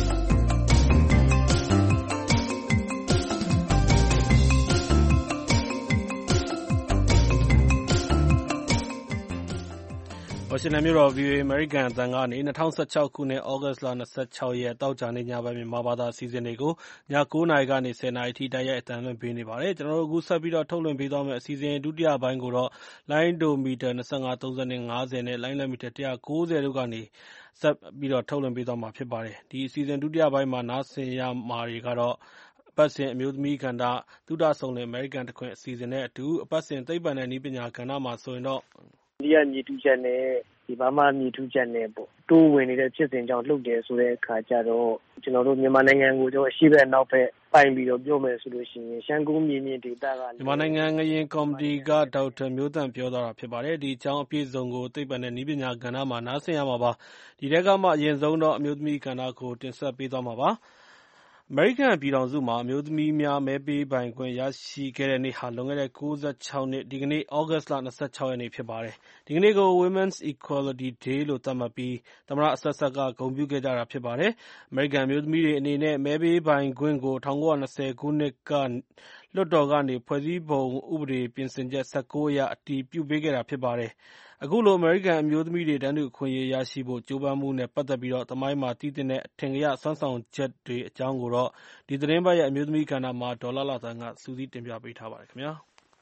ဝါရှင်တန်မြို့တော် ဗွီအိုအေ အမေရိကန်အသံကနေ၂၀၁၆ခုနှစ်သြဂုတ်လ၂၆ရက်သောကြာနေ့ညပိုင်းမြန်မာဘာသာအစီအစဉ်တွေကိုည၉နာရီကနေ၁၀နာရီအထိတိုက်ရိုက်အသံလွှင့်ပေးနေပါတယ်။ကျွန်တော်တို့အခုဆက်ပြီးတော့ထုတ်လွှင့်ပေးသွားမယ့်အစီအစဉ်ဒုတိယပိုင်းကိုတော့လိုင်းဒိုမီတာ၂၅၊၃၂၊၅၀နဲ့လိုင်းလက်မီတာ၁၉၀တို့ကနေဆက်ပြီးတော့ထုတ်လွှင့်ပေးသွားမှာဖြစ်ပါတယ်။ဒီအစီအစဉ်ဒုတိယပိုင်းမှာနားဆင်ရမှာတွေကတော့အပတ်စဉ်အမျိုးသမီးကဏ္ဍသုဒဆုံလင်အမေရိကန်တခွင်အစီအစဉ်နဲ့အတူအပတ်စဉ်သိပ္ပံနဲ့နည်းပညာကဏ္ဍမှာဆိုရင်တော့ဒီကမြေတူးချက်နဲ့ဒီဘာမှမြေတူးချက်နဲ့ပေါ့တိုးဝင်နေတဲ့ဖြစ်စဉ်ကြောင့်လှုပ်တယ်ဆိုတဲ့အခါကျတော့ကျွန်တော်တို့မြန်မာနိုင်ငံကိုကျွန်တော်အရှိဘက်နောက်ဘက်ပိုင်ပြီးတော့ပြောမယ်ဆိုလို့ရှိရင်ရှမ်းကုန်းမြေမြင့်ဒေသကမြန်မာနိုင်ငံငရင်ကော်မတီကဒေါက်တာမျိုးသန့်ပြောသွားတာဖြစ်ပါတယ်ဒီအကြောင်းအပြည့်စုံကိုသိပ္ပံနဲ့နည်းပညာကဏ္ဍမှာနားဆင်ရမှာပါဒီတဲကမှအရင်ဆုံးတော့အမျိုးသမီးကဏ္ဍကိုတင်ဆက်ပေးသွားမှာပါအမေရိကန်ပြည်ထောင်စုမှာအမျိုးသမီးများမဲပေးပိုင်ခွင့်ရရှိခဲ့တဲ့နေ့ဟာလွန်ခဲ့တဲ့၉၆နှစ်ဒီကနေ့သြဂုတ်လ၂၆ရက်နေ့ဖြစ်ပါတယ်။ဒီကနေ့ကို Women's Equality Day လို့သတ်မှတ်ပြီးသမ္မတအဆက်ဆက်ကဂုဏ်ပြုခဲ့ကြတာဖြစ်ပါတယ်။အမေရိကန်အမျိုးသမီးတွေအနေနဲ့မဲပေးပိုင်ခွင့်ကို၁၉၂၀ခုနှစ်ကလွှတ်တော်ကနေဖွဲ့စည်းပုံဥပဒေပြင်ဆင်ချက်၁၉အရအတည်ပြုပေးခဲ့တာဖြစ်ပါတယ်။အခုလိုအမေရိကန်အမျိုးသမီးတွေတန်းတူအခွင့်အရေးရရှိဖို့ကြိုးပမ်းမှုနဲ့ပတ်သက်ပြီးသမိုင်းမှာသိသင့်တဲ့အထင်ကရစွမ်းဆောင်ချက်တွေအကြောင်းကိုတော့ဒီသတင်းပတ်ရဲ့အမျိုးသမီးကဏ္ဍမှာဒေါ်လှလှသန်းကစုစည်းတင်ပြပေးထားပါတယ်ခင်ဗျာ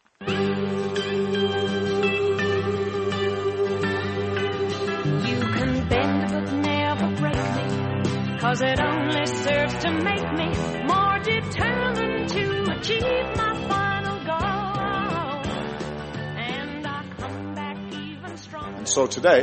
You can bend but never break me cause it only serves to make me more determined to achieve my final goal and I come back even stronger And so today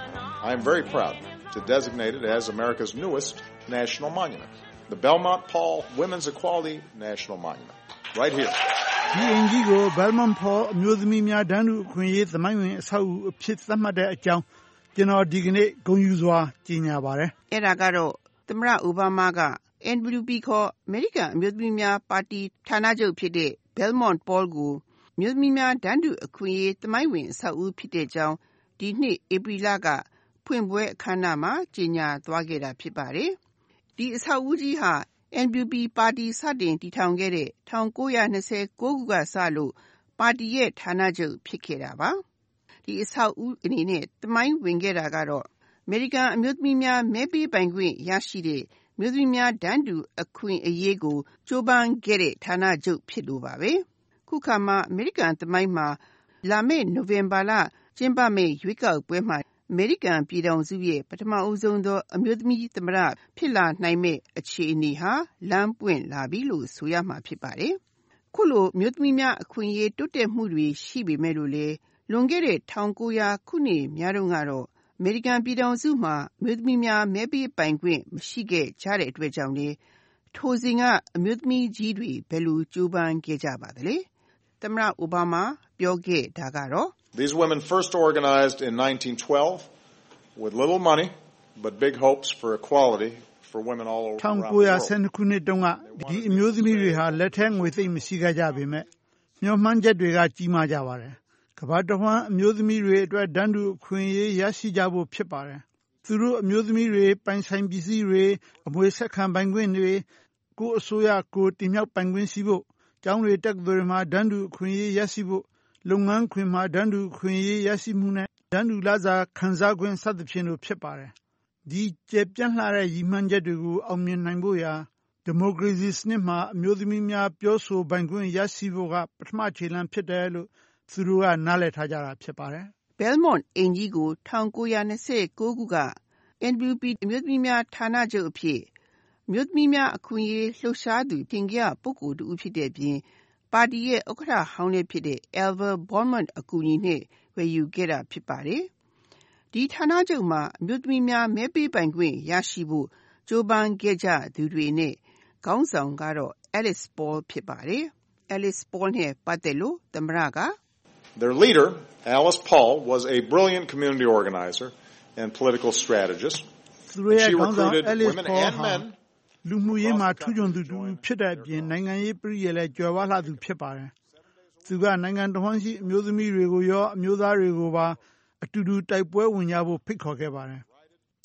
I am very proud to designate it as America's newest national monument the Belmont Paul Women's Equality National Monument right here ဒီအင်ကြီးကို Belmont Paul အမျိုးသမီးများတန်းတူအခွင့်အရေးသမိုင်းဝင်အဆောက်အဦအဖြစ်သတ်မှတ်တဲ့အကြောင်းကျွန်တော်ဒီကနေ့ဂုဏ်ယူစွာကြေညာပါတယ်အဲ့ဒါကတော့သမ္မတအိုဘားမားက N W P ခေါ်အမေရိကန်အမျိုးသမီးများပါတီဌာနချုပ်ဖြစ်တဲ့ Belmont Paul ကိုအမျိုးသမီးများတန်းတူအခွင့်အရေးသမိုင်းဝင်အဆောက်အဦဖြစ်တဲ့အကြောင်းဒီနှစ်ဧပြီလကဖွင့်ပွဲအခမ်းအနားမှာကြေညာသွားခဲ့တာဖြစ်ပါတယ်ဒီအဆောက်အဦကြီးဟာ N W P ပါတီစတင်တည်ထောင်ခဲ့တဲ့၁၉၂၉ခုကစလို့ပါတီရဲ့ဌာနချုပ်ဖြစ်ခဲ့တာပါဒီအဆောက်အဦအနေနဲ့သမိုင်းဝင်ခဲ့တာကတော့အမေရိကန်အမျိုးသမီးများမဲပေးပိုင်ခွင့်ရရှိတဲ့အမျိုးသမီးများတန်းတူအခွင့်အရေးကိုကြိုးပမ်းခဲ့တဲ့ဌာနချုပ်ဖြစ်လို့ပါပဲခုခါမှာအမေရိကန်သမိုင်းမှာလာမယ့်နိုဝင်ဘာလကျင်းပမယ့်ရွေးကောက်ပွဲမှာအမေရိကန်ပြည်ထောင်စုရဲ့ပထမအဦးဆုံးသောအမျိုးသမီးသမ္မတဖြစ်လာနိုင်မယ့်အခြေအနေဟာလမ်းပွင့်လာပြီလို့ဆိုရမှာဖြစ်ပါတယ်။ခုလိုအမျိုးသမီးများအခွင့်အရေးတိုးတက်မှုတွေရှိပေမဲ့လို့လေလွန်ခဲ့တဲ့၁၉၀၀ခုနှစ်များတုန်းကတော့အမေရိကန်ပြည်ထောင်စုမှာအမျိုးသမီးများမဲပေးပိုင်ခွင့်မရှိခဲ့ကြတဲ့အတွက်ကြောင့်လေထိုစဉ်ကအမျိုးသမီးကြီးတွေဘယ်လိုကြိုးပမ်းခဲ့ကြပါသလဲ။သမ္မတအိုဘားမားပြောခဲ့တာကတော့ These women first organized in nineteen twelve with little money but big hopes for equality for women all over the world. ၁၉၁၂ခုနှစ်တုန်းကဒီအမျိုးသမီးတွေဟာလက်ထက်ငွေသိမ့်မရှိခဲ့ကြပေမဲ့မျှော်မှန်းချက်တွေကကြီးမားကြပါတယ်။ကမ္ဘာတစ်ဝှမ်းအမျိုးသမီးတွေအတွက်တန်းတူအခွင့်အရေးရရှိကြဖို့ဖြစ်ပါတယ်။သူတို့အမျိုးသမီးတွေပိုင်ဆိုင်ပစ္စည်းတွေအမွေဆက်ခံပိုင်ခွင့်တွေကိုအစိုးရကိုတင်မြှောက်ပိုင်ခွင့်ရှိဖို့ကျောင်းတွေတက္ကသိုလ်တွေမှာတန်းတူအခွင့်အရေးရရှိဖို့လုပ်ငန်းခွင်မှာတန်းတူအခွင့်အရေးရရှိမှုနဲ့တန်းတူလစာခံစားခွင့်စသဖြင့်လို့ဖြစ်ပါတယ်။ဒီကျေပြန့်လှတဲ့ရည်မှန်းချက်တွေကိုအောင်မြင်နိုင်ဖို့ရာဒီမိုကရေစီစနစ်မှာအမျိုးသမီးများပြောဆိုပိုင်ခွင့်ရရှိဖို့ကပထမခြေလှမ်းဖြစ်တယ်လို့သူတို့ကနားလည်ထားကြတာဖြစ်ပါတယ်။ Belmont အင်ကြီးကို၁၉၂၉ခုက N W P အမျိုးသမီးများဌာနချုပ်အဖြစ်အမျိုးသမီးများအခွင့်အရေးလှုပ်ရှားသူထင်ရှားပုဂ္ဂိုလ်တူဖြစ်တဲ့အပြင်ပါတီရဲ့ဥက္ကဋ္ဌဟောင်းလည်းဖြစ်တဲ့ Alva Baldwin အကူအညီနဲ့ဝယ်ယူခဲ့တာဖြစ်ပါတယ်။ဒီဌာနချုပ်မှာအမျိုးသမီးများမဲပေးပိုင်ခွင့်ရရှိဖို့ကြိုးပမ်းခဲ့ကြသူတွေနဲ့ခေါင်းဆောင်ကတော့ Alice Paul ဖြစ်ပါတယ်။ Alice Paul နဲ့ပတ်သက်လို့သမ္မတက Their leader, Alice Paul, was a brilliant community organizer and political strategist. She recruited women and men လူမှုရေးမှာထူးချွန်သူတူဖြစ်တဲ့အပြင်နိုင်ငံရေးပြည်ရလဲကြွယ်ဝလှသူဖြစ်ပါတယ်။သူကနိုင်ငံတော်ဝန်ရှိအမျိုးသမီးတွေကိုရောအမျိုးသားတွေကိုပါအတူတူတိုက်ပွဲဝင်ကြဖို့ဖိတ်ခေါ်ခဲ့ပါတယ်။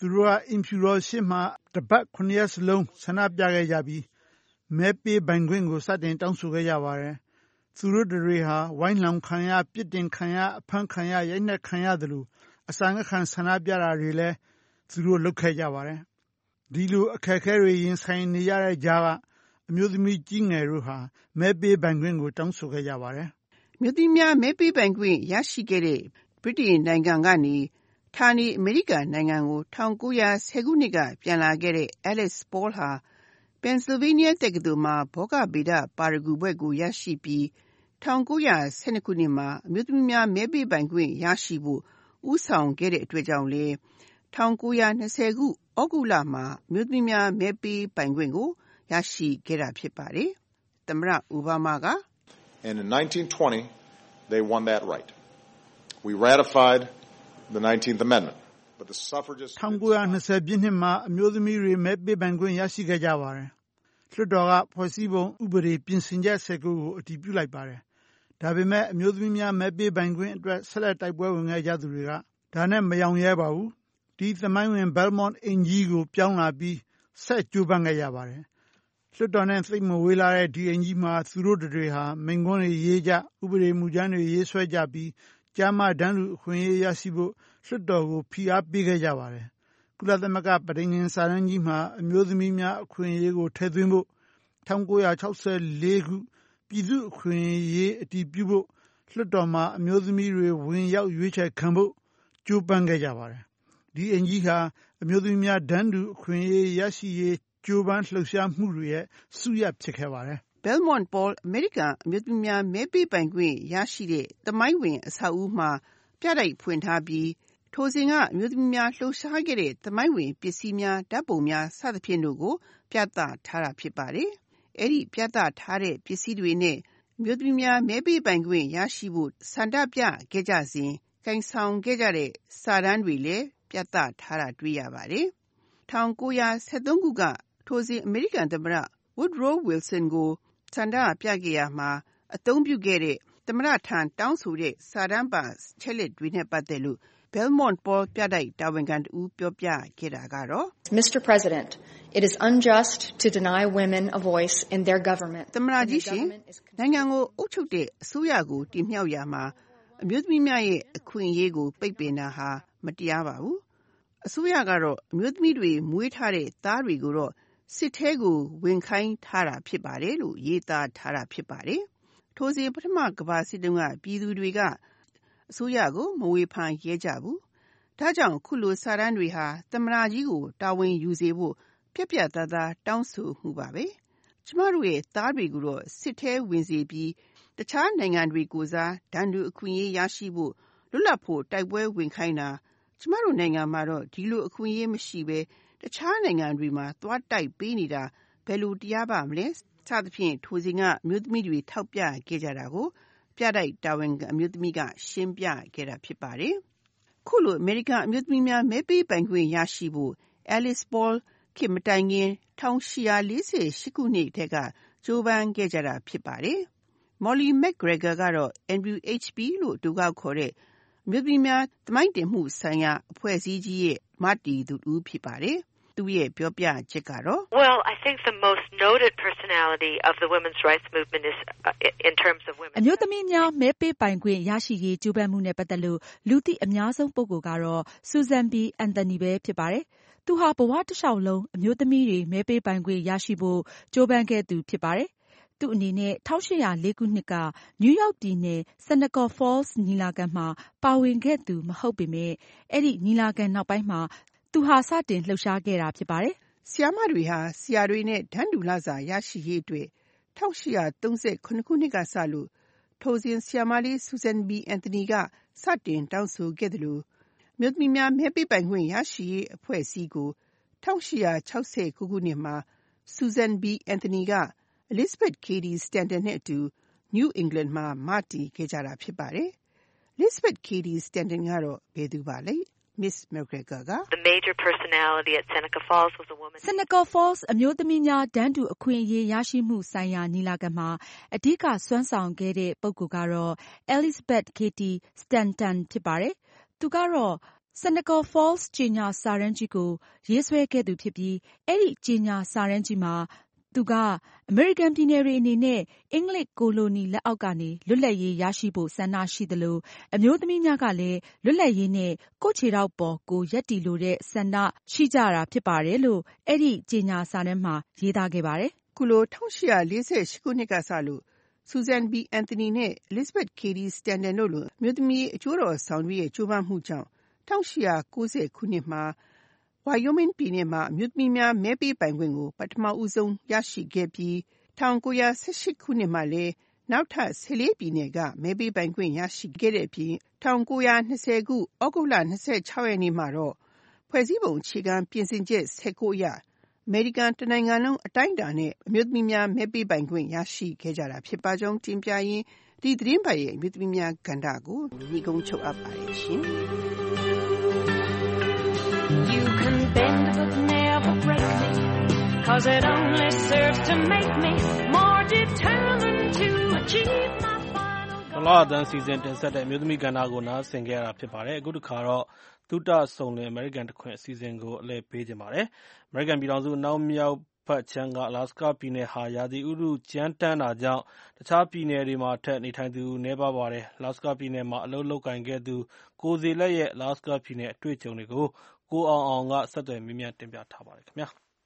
သူတို့ကအိမ်ဖြူတော်ရှေ့မှာတပတ်ခုနှစ်ရက်စလုံးဆန္ဒပြခဲ့ကြပြီးမဲပေးပိုင်ခွင့်ကိုစတင်တောင်းဆိုခဲ့ကြပါတယ်။သူတို့တွေဟာဝိုင်းလောင်ခံရပြစ်တင်ခံရအဖမ်းခံရရိုက်နှက်ခံရတယ်လို့အစာငတ်ခံဆန္ဒပြတာတွေလည်းသူတို့လုပ်ခဲ့ကြပါတယ်။ဒီလိုအခက်အခဲတွေရင်ဆိုင်နေရတဲ့ကြားကအမျိုးသမီးကြီးငယ်တို့ဟာမဲပေးပိုင်ခွင့်ကိုတောင်းဆိုခဲ့ကြပါတယ်။မြို့သမီးများမဲပေးပိုင်ခွင့်ရရှိခဲ့တဲ့ဗြိတိန်နိုင်ငံကနေဌာနေအမေရိကန်နိုင်ငံကို၁၉၁၀ခုနှစ်ကပြန်လာခဲ့တဲ့ Alice Paul ဟာ Pennsylvania တက္ကသိုလ်မှာဘောဂဗေဒပါရဂူဘွဲ့ကိုရရှိပြီး၁၉၁၂ခုနှစ်မှာအမျိုးသမီးများမဲပေးပိုင်ခွင့်ရရှိဖို့ဦးဆောင်ခဲ့တဲ့အတွက်ကြောင့်လေ၁၉၂၀ခုဩဂုတ်လမှာအမျိုးသမီးများမဲပေးပိုင်ခွင့်ကိုရရှိခဲ့တာဖြစ်ပါတယ်။သမ္မတအိုဘားမားက And in nineteen twenty, they won that right. We ratified the nineteenth Amendment. But the suffragists ၁၉၂၀ပြည့်နှစ်မှာအမျိုးသမီးတွေမဲပေးပိုင်ခွင့်ရရှိခဲ့ကြပါတယ်။လွှတ်တော်ကဖွဲ့စည်းပုံဥပဒေပြင်ဆင်ချက်၁၉ကိုအတည်ပြုလိုက်ပါတယ်။ဒါပေမဲ့အမျိုးသမီးများမဲပေးပိုင်ခွင့်အတွက်ဆက်လက်တိုက်ပွဲဝင်ခဲ့ကြသူတွေကဒါနဲ့မရောင်ရဲပါဘူး။ဒီသမိုင်းဝင် Belmont အင်ကြီးကိုပြောင်းလာပြီးဆက်ကြိုးပမ်းခဲ့ကြပါတယ်။လွှတ်တော်နဲ့သိပ်မဝေးလာတဲ့ဒီအင်ကြီးမှာသူတို့တွေဟာမိန့်ခွန်းတွေရေးကြဥပဒေမူကြမ်းတွေရေးဆွဲကြပြီးကျားမတန်းလူအခွင့်အရေးရရှိဖို့လွှတ်တော်ကိုဖိအားပေးခဲ့ကြပါတယ်။ကုလသမဂ္ဂပဋိညာဉ်စာတမ်းကြီးမှာအမျိုးသမီးများအခွင့်အရေးကိုထည့်သွင်းဖို့၁၉၆၄ခုပြည်သူ့အခွင့်အရေးအတည်ပြုဖို့လွှတ်တော်မှာအမျိုးသမီးတွေဝင်ရောက်ရွေးချယ်ခံဖို့ကြိုးပမ်းခဲ့ကြပါတယ်။ဒီအင်ကြီးဟာအမျိုးသမီးများတန်းတူအခွင့်အရေးရရှိရေးကြိုးပမ်းလှုပ်ရှားမှုတွေရဲ့စုရပ်ဖြစ်ခဲ့ပါတယ်။ Belmont Paul အမေရိကန်အမျိုးသမီးများမဲပေးပိုင်ခွင့်ရရှိတဲ့သမိုင်းဝင်အဆောက်အဦမှာပြတိုက်ဖွင့်ထားပြီးထိုစဉ်ကအမျိုးသမီးများလှုပ်ရှားခဲ့တဲ့သမိုင်းဝင်ပစ္စည်းများဓာတ်ပုံများစသဖြင့်တို့ကိုပြသထားတာဖြစ်ပါတယ်။အဲဒီပြသထားတဲ့ပစ္စည်းတွေနဲ့အမျိုးသမီးများမဲပေးပိုင်ခွင့်ရရှိဖို့ဆန္ဒပြခဲ့ကြစဉ်ကိုင်ဆောင်ခဲ့ကြတဲ့စာတမ်းတွေလည်းပြသထားတာတွေ့ရပါတယ်။၁၉၁၃ခုကထိုစဉ်အမေရိကန်သမ္မတ Woodrow Wilson ကိုဆန္ဒပြခဲ့ရမှာအသုံးပြုခဲ့တဲ့သမ္မတထံတောင်းဆိုတဲ့စာတမ်းပါချက်လက်တွေနဲ့ပတ်သက်လို့ Belmont Paul ပြတိုက်တာဝန်ခံတူပြောပြခဲ့တာကတော့ Mister President, it is unjust to deny women a voice in their government. သမ္မတကြီးရှင်နိုင်ငံကိုအုပ်ချုပ်တဲ့အစိုးရကိုတည်မြှောက်ရမှာအမျိုးသမီးများရဲ့အခွင့်အရေးကိုပိတ်ပင်တာဟာမတရားပါဘူး။အစိုးရကတော့အမျိုးသမီးတွေမွေးထားတဲ့သားတွေကိုတော့စစ်ထဲကိုဝင်ခိုင်းထားတာဖြစ်ပါတယ်လို့ရေးသားထားတာဖြစ်ပါတယ်။ထိုစဉ်ပထမကမ္ဘာစစ်တုန်းကပြည်သူတွေကအစိုးရကိုမဝေဖန်ရဲကြဘူး။ဒါကြောင့်ခုလိုစာတမ်းတွေဟာသမ္မတကြီးကိုတာဝန်ယူစေဖို့ပြက်ပြက်သားသားတောင်းဆိုမှုပါပဲ။ကျမတို့ရဲ့သားတွေကိုတော့စစ်ထဲဝင်စေပြီးတခြားနိုင်ငံတွေကိုစားဒဏ်တူအခွင့်အရေးရရှိဖို့လွတ်လပ်ဖို့တိုက်ပွဲဝင်ခိုင်းတာကျမတို့နိုင်ငံမှာတော့ဒီလိုအခွင့်အရေးမရှိပဲတခြားနိုင်ငံတွေမှာသွားတိုက်ပေးနေတာဘယ်လိုတရားပါမလဲစသဖြင့်ထိုစဉ်ကအမျိုးသမီးတွေထောက်ပြခဲ့ကြတာကိုပြတိုက်တာဝန်ခံအမျိုးသမီးကရှင်းပြခဲ့တာဖြစ်ပါတယ်။ခုလိုအမေရိကန်အမျိုးသမီးများမဲပေးပိုင်ခွင့်ရရှိဖို့ Alice Paul ခေတ်မတိုင်ခင်၁၈၄၈ခုနှစ်တည်းကကြိုးပမ်းခဲ့ကြတာဖြစ်ပါတယ်။ Molly McGregor ကတော့ N W H P လို့အတိုကောက်ခေါ်တဲ့အမျိုးသမီးများသမိုင်းတင်မှုဆိုင်ရာအဖွဲ့အစည်းကြီးရဲ့မတည်သူတူဖြစ်ပါတယ်။သူရဲ့ပြောပြချက်ကတော့ Well, I think the most noted personality of the women's rights movement is uh, in terms of women. အမျိုးသမီးများမဲပေးပိုင်ခွင့်ရရှိရေးကြိုးပမ်းမှုနဲ့ပတ်သက်လို့လူသိအများဆုံးပုဂ္ဂိုလ်ကတော့ Susan B. Anthony ပဲဖြစ်ပါတယ်။သူဟာဘဝတစ်လျှောက်လုံးအမျိုးသမီးတွေမဲပေးပိုင်ခွင့်ရရှိဖို့ကြိုးပမ်းခဲ့သူဖြစ်ပါတယ်။သူ့အနေနဲ့၁၈၀၄ခုနှစ်ကနယူးယောက်ပြည်နယ် Seneca Falls ညီလာခံမှာပါဝင်ခဲ့သူမဟုတ်ပေမဲ့အဲ့ဒီညီလာခံနောက်ပိုင်းမှာသူဟာစတင်လှုပ်ရှားခဲ့တာဖြစ်ပါတယ်။ဆရာမတွေဟာဆရာတွေနဲ့တန်းတူလစာရရှိရေးအတွက်၁၈၃၇ခုနှစ်ကစလို့ထိုစဉ်ဆရာမလေး Susan B. Anthony ကစတင်တောင်းဆိုခဲ့တယ်လို့မြို့သမီးများမဲပေးပိုင်ခွင့်ရရှိရေးအဖွဲ့အစည်းကို၁၈၆၉ခုနှစ်မှာ Susan B. Anthony က Elizabeth Cady Stanton နဲ့အတူ New England မှာမတည်ခဲ့ကြတာဖြစ်ပါတယ်။ Elizabeth Cady Stanton ကတော့ဘယ်သူပါလဲMiss McGregor က The major personality at Seneca Falls was a woman. Seneca Falls အမျိုးသမီးများတန်းတူအခွင့်အရေးရရှိမှုဆိုင်ရာညီလာခံမှာအဓိကစွမ်းဆောင်ခဲ့တဲ့ပုဂ္ဂိုလ်ကတော့ Elizabeth Cady Stanton ဖြစ်ပါတယ်။သူကတော့ Senegal Falls ကြေညာစာတမ်းကြီးကိုရေးဆွဲခဲ့သူဖြစ်ပြီးအဲဒီကြေညာစာတမ်းကြီးမှာသူကအမေရိကန်ပြည်နယ်တွေအနေနဲ့အင်္ဂလိပ်ကိုလိုနီလက်အောက်ကနေလွတ်လပ်ရေးရရှိဖို့ဆန္ဒရှိသလိုအမျိုးသမီးများကလည်းလွတ်လပ်ရေးနဲ့ကိုယ့်ခြေထောက်ပေါ်ကိုရပ်တည်လိုတဲ့ဆန္ဒရှိကြတာဖြစ်ပါတယ်လို့အဲဒီကြေညာစာတမ်းမှာရေးသားခဲ့ပါတယ်။ခုလို၁၈၄၈ခုနှစ်ကစလို့ Susan B. Anthony နဲ့ Elizabeth Cady Stanton တို့လိုအမျိုးသမီးအကျိုးတော်ဆောင်တွေရဲ့ကြိုးပမ်းမှုကြောင့်၁၈၉၀ခုနှစ်မှာWyoming ပြည်နယ်မှာအမျိုးသမီးများမဲပေးပိုင်ခွင့်ကိုပထမဦးဆုံးရရှိခဲ့ပြီး၁၉၁၈ခုနှစ်မှာလည်းနောက်ထပ်၁၄ပြည်နယ်ကမဲပေးပိုင်ခွင့်ရရှိခဲ့တဲ့အပြင်၁၉၂၀ခုဩဂုတ်လ၂၆ရက်နေ့မှာတော့ဖွဲ့စည်းပုံအခြေခံပြင်ဆင်ချက်၁၉အရအမေရိကန်တနိုင်ငံလုံးအတိုင်းအတာနဲ့အမျိုးသမီးများမဲပေးပိုင်ခွင့်ရရှိခဲ့ကြတာဖြစ်ပါကြောင်းတင်ပြရင်းဒီသတင်းပတ်ရဲ့အမျိုးသမီးများကဏ္ဍကိုညီကုန်းချုပ်အပ်ပါတယ်ရှင်။ You can bend but never break me, cause it only serves to make me more determined to achieve my final goal. ဘလာအတန်းစီစဉ်တင်ဆက်တဲ့အမျိုးသမီးကဏ္ဍကိုနားဆင်ကြရတာဖြစ်ပါတယ်အခုတစ်ခါတော့သုတဆုံလင်အမေရိကန်တခွင်အစီအစဉ်ကိုအလဲပေးခြင်းပါတယ်အမေရိကန်ပြည်ထောင်စုအနောက်မြောက်ဖက်ချမ်းကအလာစကာပြည်နယ်ဟာရာသီဥတုကြမ်းတမ်းတာကြောင့်တခြားပြည်နယ်တွေမှာထက်နေထိုင်သူနည်းပါးပါတယ်အလာစကာပြည်နယ်မှာအလုပ်လုပ်ကိုင်ခဲ့သူကိုဇေလက်ရဲ့အလာစကာပြည်နယ်အတွေ့အကြုံတွေကိုကိုအောင်အောင်ကဆက်သွယ်မြင်းတင်ပြထားပါတယ်ခင်ဗျာ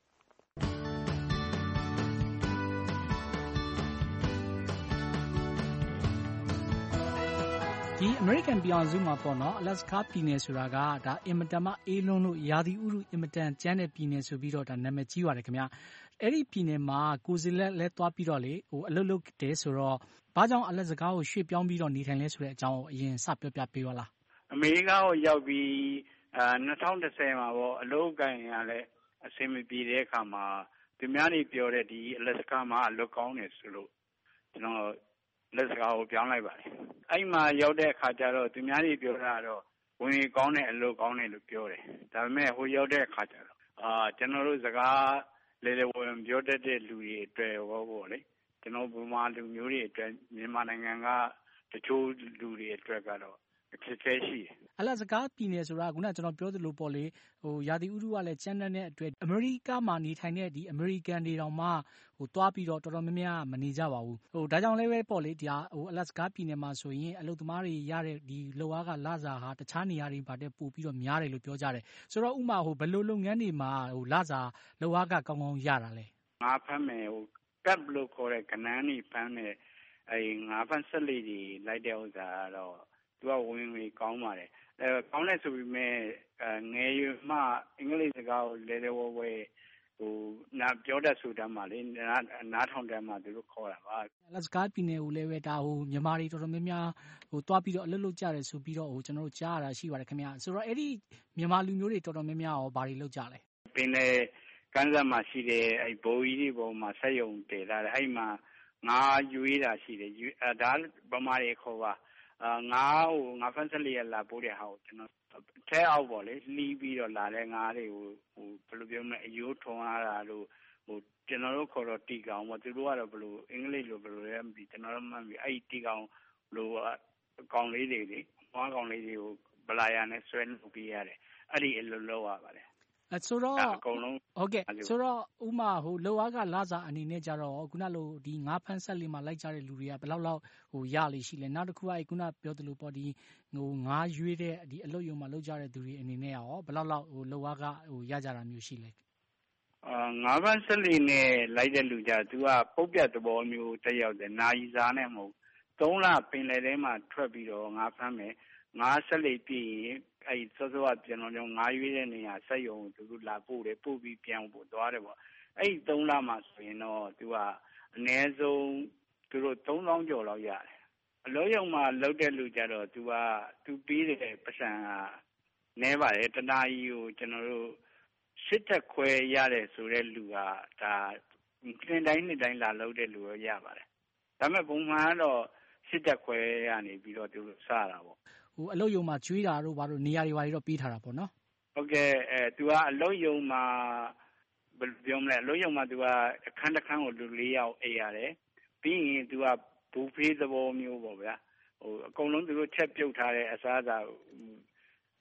ဒီအမေရိကန်ပြည်အောင်စုမှာပေါ့နော်အလက်စကာပြည်နယ်ဆိုတာကဒါအင်မတန်မှအေးလွန်းလို့ရာသီဥတုအင်မတန်ကျန်းတဲ့ပြည်နယ်ဆိုပြီးတော့ဒါနာမည်ကြီးပါတယ်ခင်ဗျာအဲ့ဒီပြည်နယ်မှာကိုစီလက်လဲသွားပြီးတော့လေဟိုအလုပ်လုပ်တယ်ဆိုတော့ဘာကြောင့်အလက်စကာကိုရွှေ့ပြောင်းပြီးတော့နေထိုင်လဲဆိုတဲ့အကြောင်းကိုအရင်စပြောပြပေးပါလားအမေရိကန်ကိုရောက်ပြီးအာ၂၀၁၀မှာပေါ့အလုပ်ကိုင်ရလဲအဆင်မပြေတဲ့အခါမှာသူများတွေပြောတဲ့ဒီအလက်စကာမှာအလုပ်ကောင်းတယ်ဆိုလို့ကျွန်တော်လက်စကာကိုပြောင်းလိုက်ပါတယ်အဲ့မှာရောက်တဲ့အခါကျတော့သူများတွေပြောတာတော့ဝင်ကောင်းတဲ့အလုပ်ကောင်းတယ်လို့ပြောတယ်ဒါပေမဲ့ဟိုရောက်တဲ့အခါကျတော့အာကျွန်တော်တို့စကားလေလေဝင်ပြောတတ်တဲ့လူတွေအတွက်ဟောပေါ့လေကျွန်တော်ဗမာလူမျိုးတွေအတွက်မြန်မာနိုင်ငံကတချို့လူတွေအတွက်ကတော့ဖြစ်ခဲ့ရှိတယ်အလက်စကားပြည်နယ်ဆိုတာကခုနကျွန်တော်ပြောသလိုပေါ့လေဟိုရာသီဥတုကလည်းကျန်းတဲ့အတွက်အမေရိကမှာနေထိုင်တဲ့ဒီအမေရိကန်တွေတောင်မှဟိုတွားပြီးတော့တော်တော်များများမနေကြပါဘူးဟိုဒါကြောင့်လည်းပဲပေါ့လေဒီဟိုအလက်စကားပြည်နယ်မှာဆိုရင်အလုပ်သမားတွေရတဲ့ဒီလောအားကလစာဟာတခြားနေရာတွေဘာတဲ့ပို့ပြီးတော့များတယ်လို့ပြောကြတယ်ဆိုတော့ဥမာဟိုဘယ်လိုလုပ်ငန်းတွေမှာဟိုလစာလောအားကကောင်းကောင်းရတာလဲငါဖမ်းမယ်ဟိုကပ်လို့ခေါ်တဲ့ကနန်းတွေဖမ်းတဲ့အဲငါဖမ်းဆက်လေးတွေလိုက်တဲ့ဥစ္စာကတော့သူကဝင်ဝင်ကောင်းပါတယ်အဲကောင်းတယ်ဆိုပြီးမဲ့ငယ်ရွယ်မှအင်္ဂလိပ်စကားကိုလဲလဲဝဲဝဲဟိုနာပြောတတ်ဆိုတတ်မှလေနားနားထောင်တတ်မှသူတို့ခေါ်တာပါလက်စကားပြည်နယ်ကိုလည်းပဲဒါဟိုမြန်မာတွေတော်တော်များများဟိုတွားပြီးတော့အလုပ်လုပ်ကြတယ်ဆိုပြီးတော့ဟိုကျွန်တော်တို့ကြားရတာရှိပါတယ်ခင်ဗျာဆိုတော့အဲ့ဒီမြန်မာလူမျိုးတွေတော်တော်များများရောဘာတွေလုပ်ကြလဲပင်လေကန်းစားမှာရှိတဲ့အဲ့ဘိုးကြီးတွေပေါ်မှာဆက်ယုံတည်လာတယ်အဲ့မှာငါရွေးတာရှိတယ်အဲဒါဗမာတွေခေါ်ပါအာငါ့ကိုငါဖန်ဆလီရလာပို့တဲ့ဟာကိုကျွန်တော်ထဲအောက်ပေါ့လေလှီးပြီးတော့လာတဲ့ငါးတွေကိုဟိုဘယ်လိုပြောမလဲအယိုးထုံရတာလို့ဟိုကျွန်တော်တို့ခေါ်တော့တီကောင်ပေါ့သူတို့ကတော့ဘယ်လိုအင်္ဂလိပ်လိုဘယ်လိုလဲမသိကျွန်တော်တို့မှတ်ပြီးအဲ့ဒီတီကောင်လိုအကောင်လေးတွေလေမွားကောင်လေးတွေကိုဗလာယာနဲ့ဆွဲလုပ်ပေးရတယ်အဲ့ဒီအလိုလုပ်ရပါတယ်အဲဆိုတော့အကုန်လုံးဟုတ်ကဲ့ဆိုတော့ဥမာဟိုလောအားကလစာအနေနဲ့ကြတော့ခုနလိုဒီငါးဖန်းဆက်လေးမှာလိုက်ကြတဲ့လူတွေကဘယ်လောက်လောက်ဟိုရလိမ့်ရှိလဲနောက်တစ်ခုကအဲခုနပြောသလိုပေါ့ဒီဟိုငါးရွေးတဲ့ဒီအလုပ်ရုံမှာလုပ်ကြတဲ့သူတွေအနေနဲ့ရောဘယ်လောက်လောက်ဟိုလောအားကဟိုရကြတာမျိုးရှိလဲအာငါးဖန်းဆက်လေးနဲ့လိုက်တဲ့လူကြသူကပုတ်ပြတ်သဘောမျိုးတက်ရောက်တယ်နာယီစားနဲ့မဟုတ်သုံးလပင်လယ်ထဲမှာထွက်ပြီးတော့ငါးဖမ်းမယ်ငါးဆက်လေးပြည့်ရင်အဲ့စောစောကကျွန်တော်တို့ငါးရွေးတဲ့နေရာဆက်ယုံသူတို့လာပို့တယ်ပို့ပြီးပြန်ပို့သွားတယ်ပေါ့အဲ့ဒီသုံးလမှာဆိုရင်တော့သူကအနည်းဆုံးသူတို့သုံးသောင်းကျော်လောက်ရတယ်အလို့ရုံမှာလောက်တဲ့လူကြတော့သူကသူပေးတဲ့ပတ်စံကနည်းပါတယ်တနာကြီးကိုကျွန်တော်တို့စစ်တက်ခွဲရတယ်ဆိုတဲ့လူကဒါနှစ်တိုင်းနှစ်တိုင်းလာလောက်တဲ့လူရောရပါတယ်ဒါပေမဲ့ပုံမှန်ကတော့စစ်တက်ခွဲရနေပြီးတော့သူတို့စတာပေါ့ဟိုအလုပ်ယုံမှာကျွေးတာတို့ဘာလို့နေရာတွေဘာတွေတော့ပေးထားတာပေါ့နော်ဟုတ်ကဲ့အဲသူကအလုပ်ယုံမှာဘယ်လိုပြောမလဲအလုပ်ယုံမှာသူကအခန်းတစ်ခန်းကိုလူ၄ယောက်အိပ်ရတယ်ပြီးရင်သူကဘူဖေးသဘောမျိုးပေါ့ဗျာဟိုအကုန်လုံးသူတို့ချက်ပြုတ်ထားတဲ့အစားအစာဟ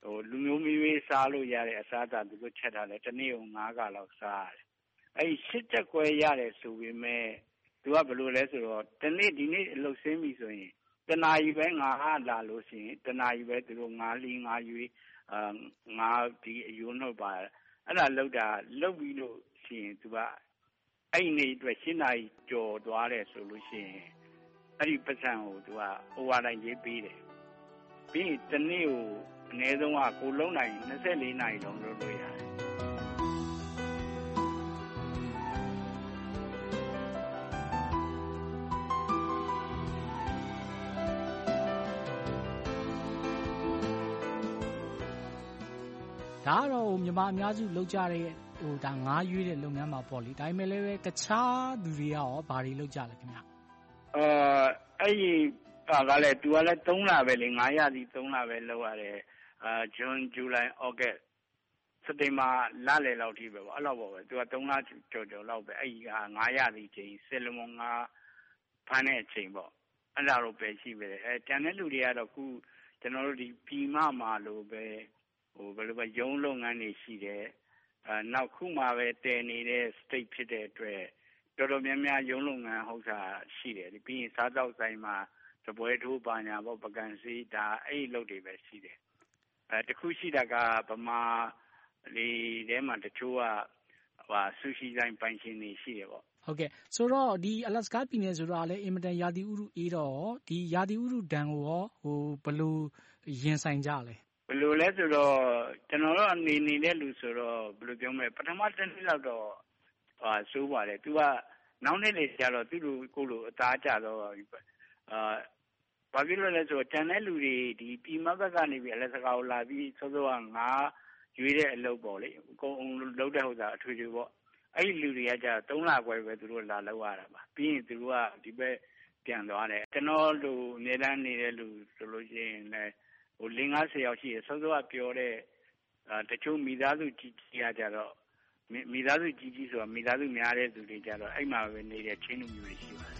ဟိုလူမျိုးမျိုးရေးစားလို့ရတဲ့အစားအစာသူတို့ချက်ထားတယ်တနေ့ကို၅ကလောက်စားရတယ်အဲ့ဒီရှစ်ချက်ခွဲရတယ်ဆိုပေမဲ့သူကဘယ်လိုလဲဆိုတော့တနေ့ဒီနေ့အလုပ်ဆင်းပြီဆိုရင်တနာရီပဲငါလာလို့ရှိရင်တနာရီပဲသူတို့ငါလီငါရွေးအာငါဒီအယုံနှုတ်ပါအဲ့ဒါလောက်တာလောက်ပြီးလို့ရှိရင်သူကအဲ့ဒီနေ့အတွက်ရှင်းနာရီကြော်သွားတယ်ဆိုလို့ရှိရင်အဲ့ဒီပတ်စံကိုသူကဟိုဝါတိုင်းရေးပေးတယ်ပြီးတနေ့ကိုအနည်းဆုံးကကိုလုံးနိုင်၂၄နာရီလုံးလုပ်လို့ရတယ်ဒါကတော့မြန်မာအများစုလုပ်ကြတဲ့ဟိုဒါငါးရွေးတဲ့လုပ်ငန်းမှာပေါ့လေဒါပေမဲ့လည်းပဲတခြားသူတွေရောဘာတွေလုပ်ကြလဲခင်ဗျအာအဲ့ဒီကလည်းသူကလည်း၃လပဲလေငါးရသည်၃လပဲလုပ်ရတယ်အာဇွန်ဇူလိုင်ဩဂတ်စက်တင်ဘာလလယ်လောက်ထိပဲပေါ့အဲ့လောက်ပေါ့ပဲသူက၃လကျော်ကျော်လောက်ပဲအဲ့ဒီကငါးရသည်ချိန်ဆယ်လမုံငါဖမ်းတဲ့အချိန်ပေါ့အဲ့ဒါတော့ပဲရှိပဲအဲတန်တဲ့လူတွေကတော့ခုကျွန်တော်တို့ဒီပြည်မမှာလို့ပဲဟိုဘယ်လိုပဲရုံးလုပ်ငန်းတွေရှိတယ်အဲနောက်ခုမှပဲတည်နေတဲ့ state ဖြစ်တဲ့အတွက်တော်တော်များများရုံးလုပ်ငန်းဟုတ်တာရှိတယ်ပြီးရင်စားတောက်ဆိုင်မှာတပွဲထိုးပါညာပေါ့ပကံစီဒါအဲ့ဒီလုပ်တွေပဲရှိတယ်အဲတခုရှိတာကဗမာလေထဲမှာတချို့ကဟာဆူရှီဆိုင်ပိုင်ရှင်တွေရှိတယ်ပေါ့ဟုတ်ကဲ့ဆိုတော့ဒီအလက်စကာပြည်နယ်ဆိုတော့လည်းအင်မတန်ရာသီဥတုအေးတော့ဒီရာသီဥတုဒဏ်ကိုရောဟိုဘယ်လိုရင်ဆိုင်ကြလဲဘယ်လိုလဲဆိုတော့ကျွန်တော်တို့အနေနေတဲ့လူဆိုတော့ဘယ်လိုပြောမလဲပထမတစ်နှစ်လောက်တော့ဟာစိုးပါတယ်သူကနောက်နေ့လေကျတော့သူ့လိုကိုလိုအသားကျတော့အာဘာဖြစ်လို့လဲဆိုတော့တန်တဲ့လူတွေဒီပြည်မဘက်ကနေပြီးအလက်စကာကိုလာပြီးစောစောကငါရွေးတဲ့အလုပ်ပေါ့လေအကုန်လုံးတဲ့ဟုတ်တာအထွေထွေပေါ့အဲ့ဒီလူတွေကကြာ၃လခွဲပဲသူတို့လာလောက်ရတာပါပြီးရင်သူတို့ကဒီဘက်ပြန်သွားတယ်ကျွန်တော်တို့အများတန်းနေတဲ့လူဆိုလို့ရှိရင်လည်းဟို၄၅၀ယောက်ရှိတယ်စောစောကပြောတဲ့အာတချို့မိသားစုကြီးကြီးကကြတော့မိသားစုကြီးကြီးဆိုတာမိသားစုများတဲ့သူတွေကြတော့အဲ့မှာပဲနေတဲ့ချင်းလူမျိုးတွေရှိပါတယ်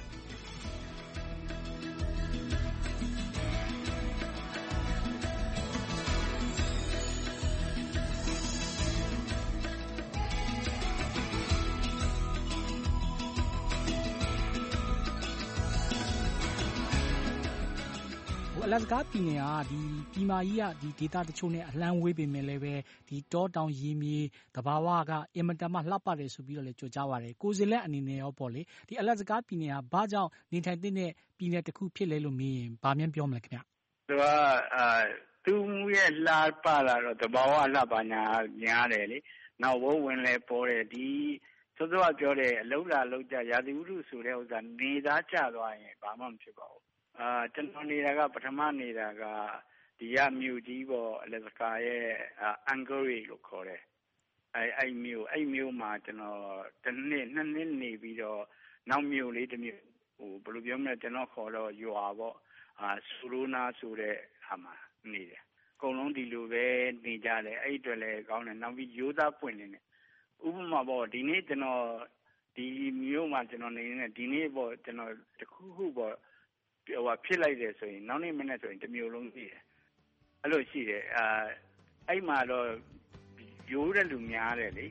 အလက်စကာပြည်နယ်ကဒီပြည်မကြီးကဒီဒေသတချို့နဲ့အလှမ်းဝေးပေမဲ့လည်းပဲဒီတောတောင်ရေမြေတဘာဝကအင်မတန်မှလှပတယ်ဆိုပြီးတော့လည်းကြွကြားပါတယ်ကိုယ်စလက်အနေနဲ့ရောပေါ့လေဒီအလက်စကာပြည်နယ်ကဘာကြောင့်နေထိုင်တဲ့ပြည်နယ်တစ်ခုဖြစ်လဲလို့မေးရင်ဘာမှပြောမလဲခင်ဗျသူကအာသူရဲ့လှပလာတော့တဘာဝလှပညာများတယ်လေနောက်ဝုန်းဝင်လဲပေါ်တယ်ဒီစောစောကပြောတဲ့အလုံးလာလုံးကြရာသီဥတုဆိုတဲ့ဥစ္စာနေသားကျသွားရင်ဘာမှမဖြစ်ပါဘူးအာကျွန်တော်နေတာကပထမနေတာကဒီရမြို့ကြီးပေါ့အလက်စကာရဲ့အန်ဂိုရီလို့ခေါ်တယ်အဲအဲ့မြို့အဲ့မြို့မှာကျွန်တော်တစ်နှစ်နှစ်နှစ်နေပြီးတော့နောက်မြို့လေးတစ်မြို့ဟိုဘယ်လိုပြောမလဲကျွန်တော်ခေါ်တော့ရွာပေါ့အာဆူရိုနာဆိုတဲ့ဟာမှာနေတယ်အကုန်လုံးဒီလိုပဲနေကြတယ်အဲ့အတွက်လည်းကောင်းတယ်နောက်ပြီးရိုးသားပွင့်နေတယ်ဥပမာပေါ့ဒီနေ့ကျွန်တော်ဒီမြို့မှာကျွန်တော်နေနေဒီနေ့ပေါ့ကျွန်တော်တခုခုပေါ့ဟိုဖြစ်လိုက်တယ်ဆိုရင်နောက်နေ့မနေ့ဆိုရင်တစ်မျိုးလုံးရှိတယ်အဲ့လိုရှိတယ်အာအဲ့မှာတော့ရိုးတဲ့လူများတယ်လေ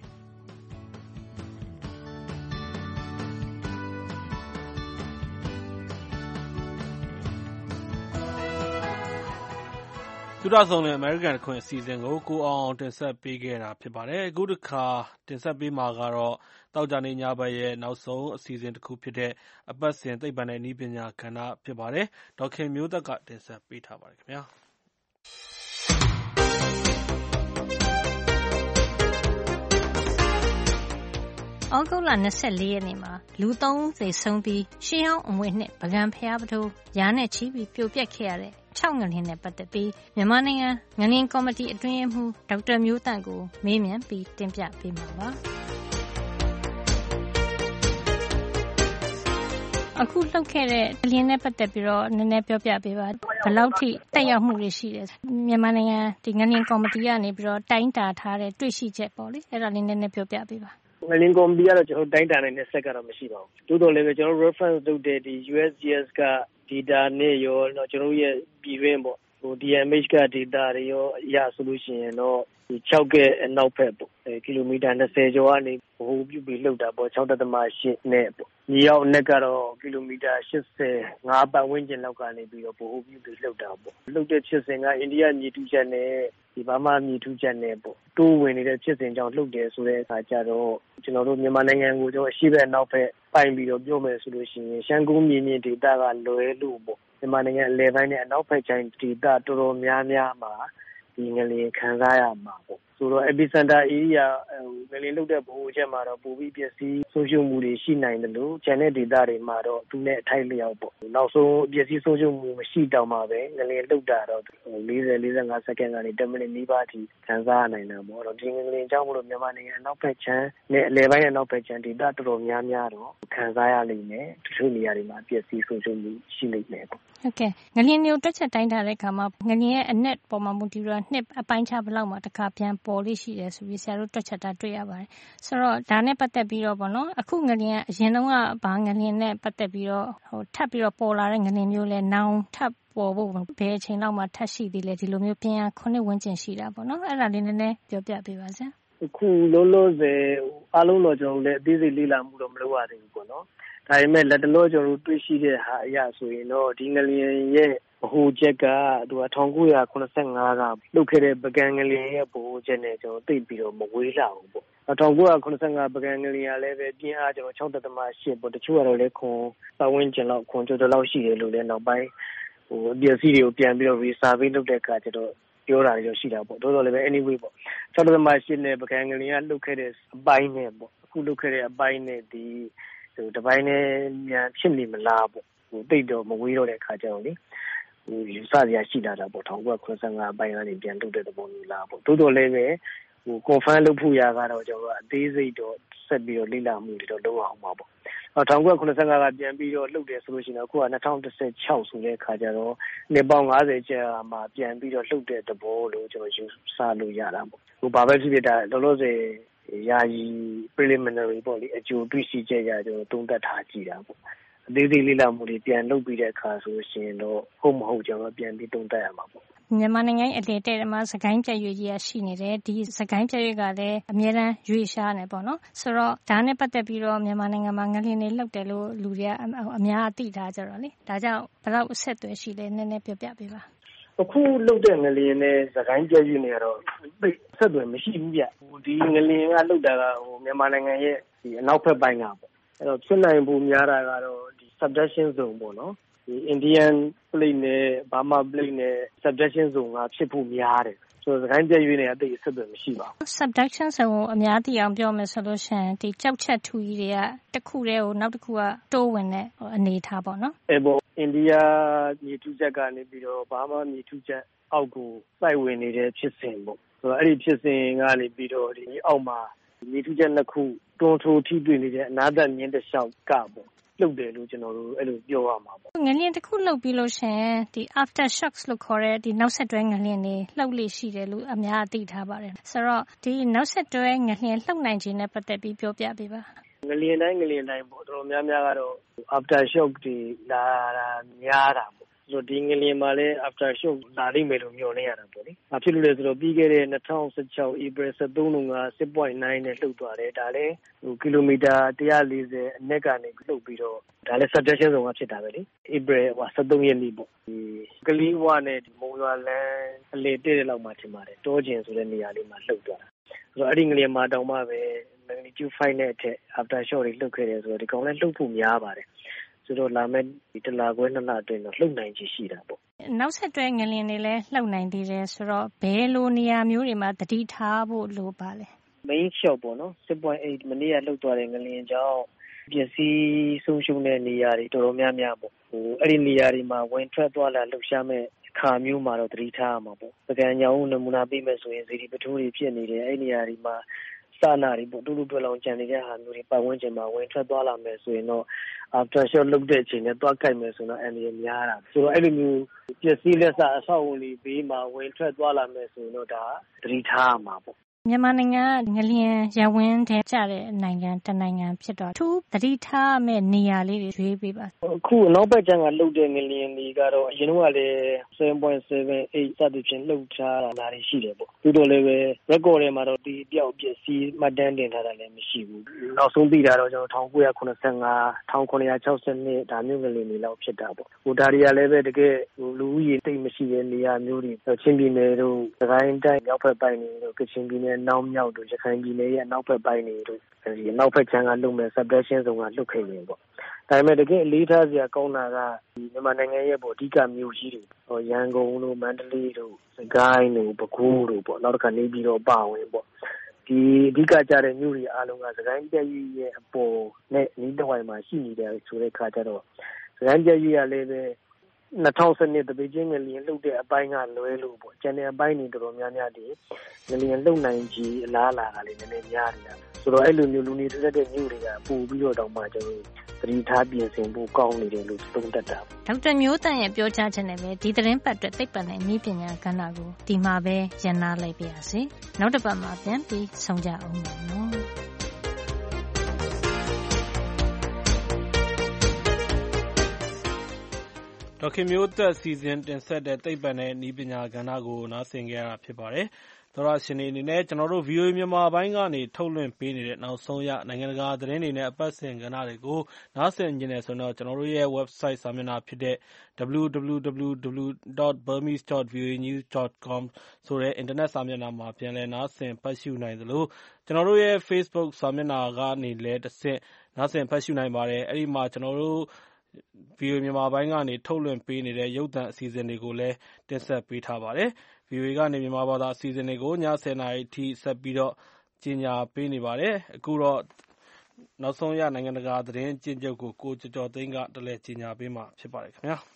သုဒဆောင်တဲ့ American ခွင့်အစီအစဉ်ကိုကိုအောင်အောင်တင်ဆက်ပေးခဲ့တာဖြစ်ပါတယ်အခုတစ်ခါတင်ဆက်ပေးမှာကတော့တောက်ကြနေညဘက်ရဲ့နောက်ဆုံးအစီအစဉ်တစ်ခုဖြစ်တဲ့အပတ်စဉ်သိပ္ပံနဲ့နည်းပညာကဏ္ဍဖြစ်ပါတယ်ဒေါက်ခင်မျိုးသက်ကတင်ဆက်ပေးထားပါတယ်ခင်ဗျာဩဂုတ်လ၂၄ရက်နေ့မှာလူသုံးဦးသေဆုံးပြီးရှေးဟောင်းအမွေနှစ်ပုဂံဘုရားပုထိုးရာနဲ့ချီပြီးပြိုပျက်ခဲ့ရတဲ့ခြောက်ငလျင်နဲ့ပတ်သက်ပြီးမြန်မာနိုင်ငံငလျင်ကော်မတီအတွင်းရေးမှူးဒေါက်တာမျိုးသန့်ကိုမေးမြန်းပြီးတင်ပြပေးမှာပါအခုလှုပ်ခဲ့တဲ့ငလျင်နဲ့ပတ်သက်ပြီးတော့နည်းနည်းပြောပြပေးပါဘယ်လောက်ထိတက်ရောက်မှုတွေရှိတယ်မြန်မာနိုင်ငံဒီငလျင်ကော်မတီကနေပြီးတော့တိုင်းတာထားတဲ့တွေ့ရှိချက်ပေါ့လေအဲ့ဒါလေးနည်းနည်းပြောပြပေးပါငလျင်ကော်မတီကတော့ကျွန်တော်တိုင်းတာနိုင်တဲ့ဆက်ကတော့မရှိပါဘူးတိုးတော်လည်းပဲကျွန်တော် reference လုပ်တဲ့ဒီ U S G S က data နဲ့ရောတော့ကျွန်တော်ရဲ့ပြည်တွင်းပေါ့ D M H ကဒေတာတွေရောရဆိုလို့ရှိရင်တော့ဒီ၆ကဲအနောက်ဘက်ပေါ့အဲကီလိုမီတာ၂၀ကျော်ကနေဗဟိုပြုပြီးလှုပ်တာပေါ့၆.၈နဲ့ပေါ့မြေအောက်နဲ့ကတော့ကီလိုမီတာ၈၅ပတ်ဝန်းကျင်လောက်ကနေပြီးတော့ဗဟိုပြုပြီးလှုပ်တာပေါ့လှုပ်တဲ့ဖြစ်စဉ်ကအိန္ဒိယမြေထုချက်နဲ့ဒီဘာမှမြေထုချက်နဲ့ပေါ့တိုးဝင်နေတဲ့ဖြစ်စဉ်ကြောင့်လှုပ်တယ်ဆိုတဲ့အခါကျတော့ကျွန်တော်တို့မြန်မာနိုင်ငံကိုကျွန်တော်အရှိဘက်နောက်ဘက်ပိုင်ပြီးတော့ပြောမယ်ဆိုလို့ရှိရင်ရှမ်းကုန်းမြေမြင့်ဒေသကလွယ်လို့ပေါ့မြန်မာနိုင်ငံအလယ်ပိုင်းနဲ့အနောက်ဘက်ကျိုင်းဒေသတော်တော်များများမှာဒီငလျင်ခံစားရမှာပေါ့ဆိုတော့ epicenter area ငလျင်လှုပ်တဲ့ဗဟိုချက်မှာတော့ပိုပြီးပျက်စီးဆုံးရှုံးမှုတွေရှိနိုင်တယ်လို့ကျန်တဲ့ဒေသတွေမှာတော့သူနဲ့အထိုက်လျောက်ပေါ့နောက်ဆုံးပျက်စီးဆုံးရှုံးမှုမရှိတောင်မှပဲငလျင်လှုပ်တာတော့၄၀ ၄၅စက္ကန့်ကနေတစ်မိနစ်နီးပါးထိခံစားရနိုင်တာပေါ့အဲ့တော့ဒီငလျင်ကြောင့်မလို့မြန်မာနိုင်ငံအနောက်ဘက်ခြမ်းနဲ့အလယ်ပိုင်းအနောက်ဘက်ခြမ်းဒေသတော်တော်များများတော့ခံစားရလိမ့်မယ်တချို့နေရာတွေမှာပျက်စီးဆုံးရှုံးမှုရှိလိမ့်မယ်ပေါ့ဟုတ်ကဲ့ငလျင်မျိုးတွက်ချက်တိုင်းထားတဲ့အခါမှာငလျင်ရဲ့အနက်ပေါ်မှာမူတည်ပြီးတော့နှစ်အပိုင်းခြားဘလောက်မှတစ်ခါပြန်ပေါ်လေးရှိတယ်ဆိုပြီးဆရာတို့တွက်ချက်တာတွေ့ရပါတယ်ဆိုတော့ဒါနဲ့ပတ်သက်ပြီးတော့ပေါ့နော်အခုငလျင်အရင်တုန်းကဘာငလျင်နဲ့ပတ်သက်ပြီးတော့ဟိုထပ်ပြီးတော့ပေါ်လာတဲ့ငလျင်မျိုးလဲနောင်ထပ်ပေါ်ဖို့ဘယ်အချိန်လောက်မှထပ်ရှိသေးလဲဒီလိုမျိုးပြင်းအားခုနှစ်ဝန်းကျင်ရှိတာပေါ့နော်အဲ့ဒါလေးနည်းနည်းပြောပြပေးပါစမ်းအခုလုံးလုံးစေအားလုံးတော့ကျွန်တော်လည်းအသေးစိတ်လေ့လာမှုတော့မလုပ်ရသေးဘူးပေါ့နော်ဒါပေမဲ့လက်တလောကျွန်တော်တို့တွေ့ရှိတဲ့ဟာအရဆိုရင်တော့ဒီငလျင်ရဲ့ဗဟိုချက်ကသူက၁၉၇၅ကလှုပ်ခဲ့တဲ့ပကံငလျင်ရဲ့ဗဟိုချက်နဲ့ကျွန်တော်သိပြီးတော့မဝေးလာဘူးပေါ့၁၉၇၅ပကံငလျင်ကလည်းပဲပြင်းအားကျွန်တော်၆.၈ပေါ့တချို့ကတော့လည်းခွန်ပတ်ဝန်းကျင်လောက်ခွန်ကျော်ကျော်လောက်ရှိတယ်လို့လည်းနောက်ပိုင်းဟိုအပျက်စီးတွေကိုပြန်ပြီးတော့ resurvey လုပ်တဲ့အခါကျတော့ပြောတာတွေရှိတာပေါ့တိုးတော့လည်းပဲ anyway ပေါ့၆.၈နဲ့ပကံငလျင်ကလှုပ်ခဲ့တဲ့အပိုင်းနဲ့ပေါ့အခုလှုပ်ခဲ့တဲ့အပိုင်းနဲ့ဒီဟိုတပိုင်းနဲ့မြန်ဖြစ်နေမလားပေါ့ဟိုတိတ်တော့မဝေးတော့တဲ့အခါကျတော့လေဟိုယူဆစရာရှိလာတာပေါ့၁၉၇၅အပိုင်းကနေပြန်လုပ်တဲ့သဘောမျိုးလားပေါ့တိုးတော့လည်းပဲဟို confirm လုပ်ဖို့ရကတော့ကျွန်တော်ကအသေးစိတ်တော့ဆက်ပြီးတော့လေ့လာမှုတွေတော့လုပ်အောင်ပါပေါ့၁၉၇၅ကပြန်ပြီးတော့လှုပ်တယ်ဆိုလို့ရှိရင်အခုက၂၀၁၆ဆိုတဲ့အခါကျတော့နှစ်ပေါင်း၅၀ကြာမှာပြန်ပြီးတော့လှုပ်တဲ့သဘောလို့ကျွန်တော်ယူဆလို့ရတာပေါ့ဟိုဘာပဲဖြစ်ဖြစ်ဒါလောလောဆယ်ယာယီ preliminary ပေါ့လေအကျိုးတွေ့ရှိချက်ရကျွန်တော်သုံးသပ်ထားကြည့်တာပေါ့အသေးသေးလေးလာမှုတွေပြန်လုပ်ပြီးတဲ့အခါဆိုရှင်တော့ဟုတ်မဟုတ်ကျွန်တော်ပြန်ပြီးသုံးသပ်ရမှာပေါ့မြန်မာနိုင်ငံရဲ့အလေတဲ့မှာစကိုင်းပြည့်ရွေကြီးရရှိနေတယ်ဒီစကိုင်းပြည့်ရွေကလည်းအများအားရွေရှားနေပေါ့နော်ဆိုတော့ဒါနဲ့ပတ်သက်ပြီးတော့မြန်မာနိုင်ငံမှာငလျင်တွေလှုပ်တယ်လို့လူတွေကအများအသိထားကြတော့လေဒါကြောင့်ဘယ်လောက်အဆက်အသွယ်ရှိလဲနည်းနည်းပြောပြပေးပါအခုလှုပ်တဲ့ငလျင်နဲ့စကိုင်းပြည့်ရွေနေရတော့ပိတ်ဆက်သွယ်မရှိဘူးဗျဟိုဒီငလျင်ကလှုပ်တာကဟိုမြန်မာနိုင်ငံရဲ့ဒီအနောက်ဘက်ပိုင်းကပေါ့အဲ့တော့ဖြစ်နိုင်ဖို့များတာကတော့ဒီ subduction zone ပေါ့နော်ဒီ Indian plate နဲ့ Burma plate နဲ့ subduction zone ကဖြစ်ဖို့များတယ်ဆိုတော့စကိုင်းပြည့်ရွေးနေအသိအဆက်တွေမရှိပါဘူး subduction zone ကိုအများသိအောင်ပြောမယ်ဆိုလို့ရှိရင်ဒီကြောက်ချက်ထူကြီးတွေကတစ်ခုတည်းကိုနောက်တစ်ခုကတိုးဝင်တဲ့အနေထားပေါ့နော်အဲပေါ့အိန္ဒိယမြေထုချက်ကနေပြီးတော့ဘာမှမြေထုချက်အောက်ကိုစိုက်ဝင်နေတဲ့ဖြစ်စဉ်ပေါ့ဆိုတော့အဲ့ဒီဖြစ်စဉ်ကနေပြီးတော့ဒီအောက်မှာမြေထုချက်နှစ်ခုတွန်းထိုးထိတွေ့နေတဲ့အနာသက်မြင်းတစ်လျှောက်ကပေါ့လှုပ်တယ်လို့ကျွန်တော်တို့အဲ့လိုပြောရမှာပေါ့ငလျင်တစ်ခုလှုပ်ပြီးလို့ရှိရင်ဒီ after shocks လို့ခေါ်တဲ့ဒီနောက်ဆက်တွဲငလျင်တွေလှုပ်လေရှိတယ်လို့အများအသိထားပါတယ်ဆိုတော့ဒီနောက်ဆက်တွဲငလျင်လှုပ်နိုင်ခြင်းနဲ့ပတ်သက်ပြီးပြောပြပေးပါငလျင်တိုင်းငလျင်တိုင်းပေါ့တော်တော်များများကတော့ after shock တွေလာတာများတာပေါ့ဆိုတော့ဒီငလျင်မှာလည်း after shock လာလိမ့်မယ်လို့မျှော်လင့်ရတာပေါ့လေ။ဘာဖြစ်လို့လဲဆိုတော့ပြီးခဲ့တဲ့၂၀၁၆ April ၁၃တုန်းက six point nine နဲ့လှုပ်သွားတယ်ဒါလည်းဟိုကီလိုမီတာone fortyအနက်ကနေလှုပ်ပြီးတော့ဒါလည်း subduction zone ကဖြစ်တာပဲလေ။ April ဟိုသြဂုတ်ရက်နေ့ပေါ့ဒီကလေးဝနဲ့ဒီမုံရွာလန်းအလေတဲ့တဲ့လောက်မှထင်ပါတယ်တောကျင်ဆိုတဲ့နေရာလေးမှာလှုပ်သွားတာဆိုတော့အဲ့ဒီငလျင်မှာတောင်မှပဲ magnitude five နဲ့အထက် after shock တွေလှုပ်ခဲ့တယ်ဆိုတော့ဒီကောင်လည်းလှုပ်ဖို့များပါတယ်ဆိုတော့လာမယ့်ဒီတလခွဲနှစ်လအတွင်းတော့လှုပ်နိုင်ချေရှိတာပေါ့နောက်ဆက်တွဲငလျင်တွေလည်းလှုပ်နိုင်သေးတယ်ဆိုတော့ဘယ်လိုနေရာမျိုးတွေမှာသတိထားဖို့လိုပါလဲ main shock ပေါ့နော် six point eight မနေ့ကလှုပ်သွားတဲ့ငလျင်ကြောင့်ပျက်စီးဆုံးရှုံးတဲ့နေရာတွေတော်တော်များများပေါ့ဟိုအဲ့ဒီနေရာတွေမှာဝင်ထွက်သွားလာလှုပ်ရှားမဲ့အခါမျိုးမှာတော့သတိထားရမှာပေါ့ပကံညောင်းနမူနာပေးမယ်ဆိုရင်ဇီဒီပထိုးတွေဖြစ်နေတယ်အဲ့ဒီနေရာတွေမှာစာနာတွေပေါ့တူတူတွဲလောင်ကြံနေတဲ့ဟာမျိုးတွေပတ်ဝန်းကျင်မှာဝင်ထွက်သွားလာမယ်ဆိုရင်တော့ after shock လုပ်တဲ့အချိန်နဲ့တွားကြိုက်မယ်ဆိုတော့အန်ဒီများတာဆိုတော့အဲ့လိုမျိုးပျက်စီးလက်စအဆောက်အုံတွေဘေးမှာဝင်ထွက်သွားလာမယ်ဆိုရင်တော့ဒါသတိထားရမှာပေါ့မြန်မာနိုင်ငံကငလျင်ရပ်ဝန်းထဲကျတဲ့နိုင်ငံတနိုင်ငံဖြစ်တော့သူသတိထားမဲ့နေရာလေးတွေရွေးပေးပါအခုအနောက်ဘက်ကျန်ကလှုပ်တဲ့ငလျင်တွေကတော့အရင်ကလည်း seven point seven eight စသဖြင့်လှုပ်ထားတာတွေရှိတယ်ပေါ့ဒီလိုလည်းပဲ record ထဲမှာတော့ဒီတယောက်ပြည့်စည်မှတ်တမ်းတင်ထားတာလည်းမရှိဘူးနောက်ဆုံးသိတာတော့ကျွန်တော်nineteen seventy-five nineteen sixty-twoဒါမျိုးငလျင်တွေလောက်ဖြစ်တာပေါ့ဟိုဒါတွေကလည်းပဲတကယ်ဟိုလူဦးရေတိတ်မရှိတဲ့နေရာမျိုးတွေချင်းပြည်နယ်တို့စကိုင်းတိုင်းမြောက်ဘက်ပိုင်းတွေတို့ကချင်ပြည်နယ်နောက်မြောက်တို့ရခိုင်ပြည်နယ်ရဲ့နောက်ဘက်ပိုင်းတွေတို့ဒီနောက်ဘက်ခြမ်းကလှုပ်မဲ့ subduction ဇုံကလှုပ်ခဲ့ရင်ပေါ့ဒါပေမဲ့တကယ်အလေးထားစရာကောင်းတာကဒီမြန်မာနိုင်ငံရဲ့ပေါ့အဓိကမြို့ကြီးတွေဟိုရန်ကုန်တို့မန္တလေးတို့စကိုင်းတို့ပဲခူးတို့ပေါ့နောက်တစ်ခါနေပြည်တော်ပါဝင်ပေါ့ဒီအဓိကကြတဲ့မြို့တွေအားလုံးကစကိုင်းပြည့်ရဲ့အပေါ်နဲ့နီးတစ်ဝိုင်မှာရှိနေတယ်ဆိုတဲ့ခါကျတော့စကိုင်းပြည့်ရလည်းပဲtwo thousand twelveတပိတ်ချင်းငလျင်လှုပ်တဲ့အပိုင်းကလွဲလို့ပေါ့ကျန်တဲ့အပိုင်းတွေတော်တော်များများဒီငလျင်လှုပ်နိုင်ကြီးအလားအလာကလည်းနည်းနည်းများနေတာဆိုတော့အဲ့လိုမျိုးလူနေထက်တဲ့မြို့တွေကပို့ပြီးတော့တောင်မှကျွန်တော်သတိထားပြင်ဆင်ဖို့ကောင်းနေတယ်လို့သုံးသပ်တာဒေါက်တာမျိုးတန့်ရဲ့ပြောကြားချက်နဲ့ပဲဒီသတင်းပတ်အတွက်သိပ္ပံနဲ့နည်းပညာကဏ္ဍကိုဒီမှာပဲရန်နာလိုက်ပါရစေနောက်တစ်ပတ်မှာပြန်ပြီးဆုံကြအောင်ပါနော်ဒေါက်ခင်မျိုးသက်စီစဉ်တင်ဆက်တဲ့သိပ္ပံနဲ့နည်းပညာကဏ္ဍကိုနားဆင်ကြရတာဖြစ်ပါတယ်။သောရရှင်တွေအနေနဲ့ကျွန်တော်တို့ ဗီအိုအေ မြန်မာပိုင်းကနေထုတ်လွှင့်ပေးနေတဲ့နောက်ဆုံးရနိုင်ငံတကာသတင်းတွေနဲ့အပတ်စဉ်ကဏ္ဍတွေကိုနားဆင်ကြနေဆိုတော့ကျွန်တော်တို့ရဲ့ website စာမျက်နှာဖြစ်တဲ့ double-u double-u double-u dot burmese dot v o a news dot com ဆိုတဲ့ internet စာမျက်နှာမှာပြန်လည်နားဆင်ဖတ်ရှုနိုင်သလိုကျွန်တော်တို့ရဲ့ Facebook စာမျက်နှာကနေလည်းတစ်ဆင့်နားဆင်ဖတ်ရှုနိုင်ပါတယ်။အဲဒီမှာကျွန်တော်တို့ဗီအိုအေမြန်မာပိုင်းကနေထုတ်လွှင့်ပေးနေတဲ့ရုပ်သံအစီအစဉ်တွေကိုလည်းတင်ဆက်ပေးထားပါတယ်။ ဗီအိုအေကနေမြန်မာဘာသာအစီအစဉ်တွေကိုညtenနာရီအထိဆက်ပြီးတော့ကြီးညာပေးနေပါတယ်။အခုတော့နောက်ဆုံးရနိုင်ငံတကာသတင်းအကျဉ်းချုပ်ကိုကိုကျော်ကျော်သိန်းကတလဲကြီးညာပေးမှာဖြစ်ပါတယ်ခင်ဗျာ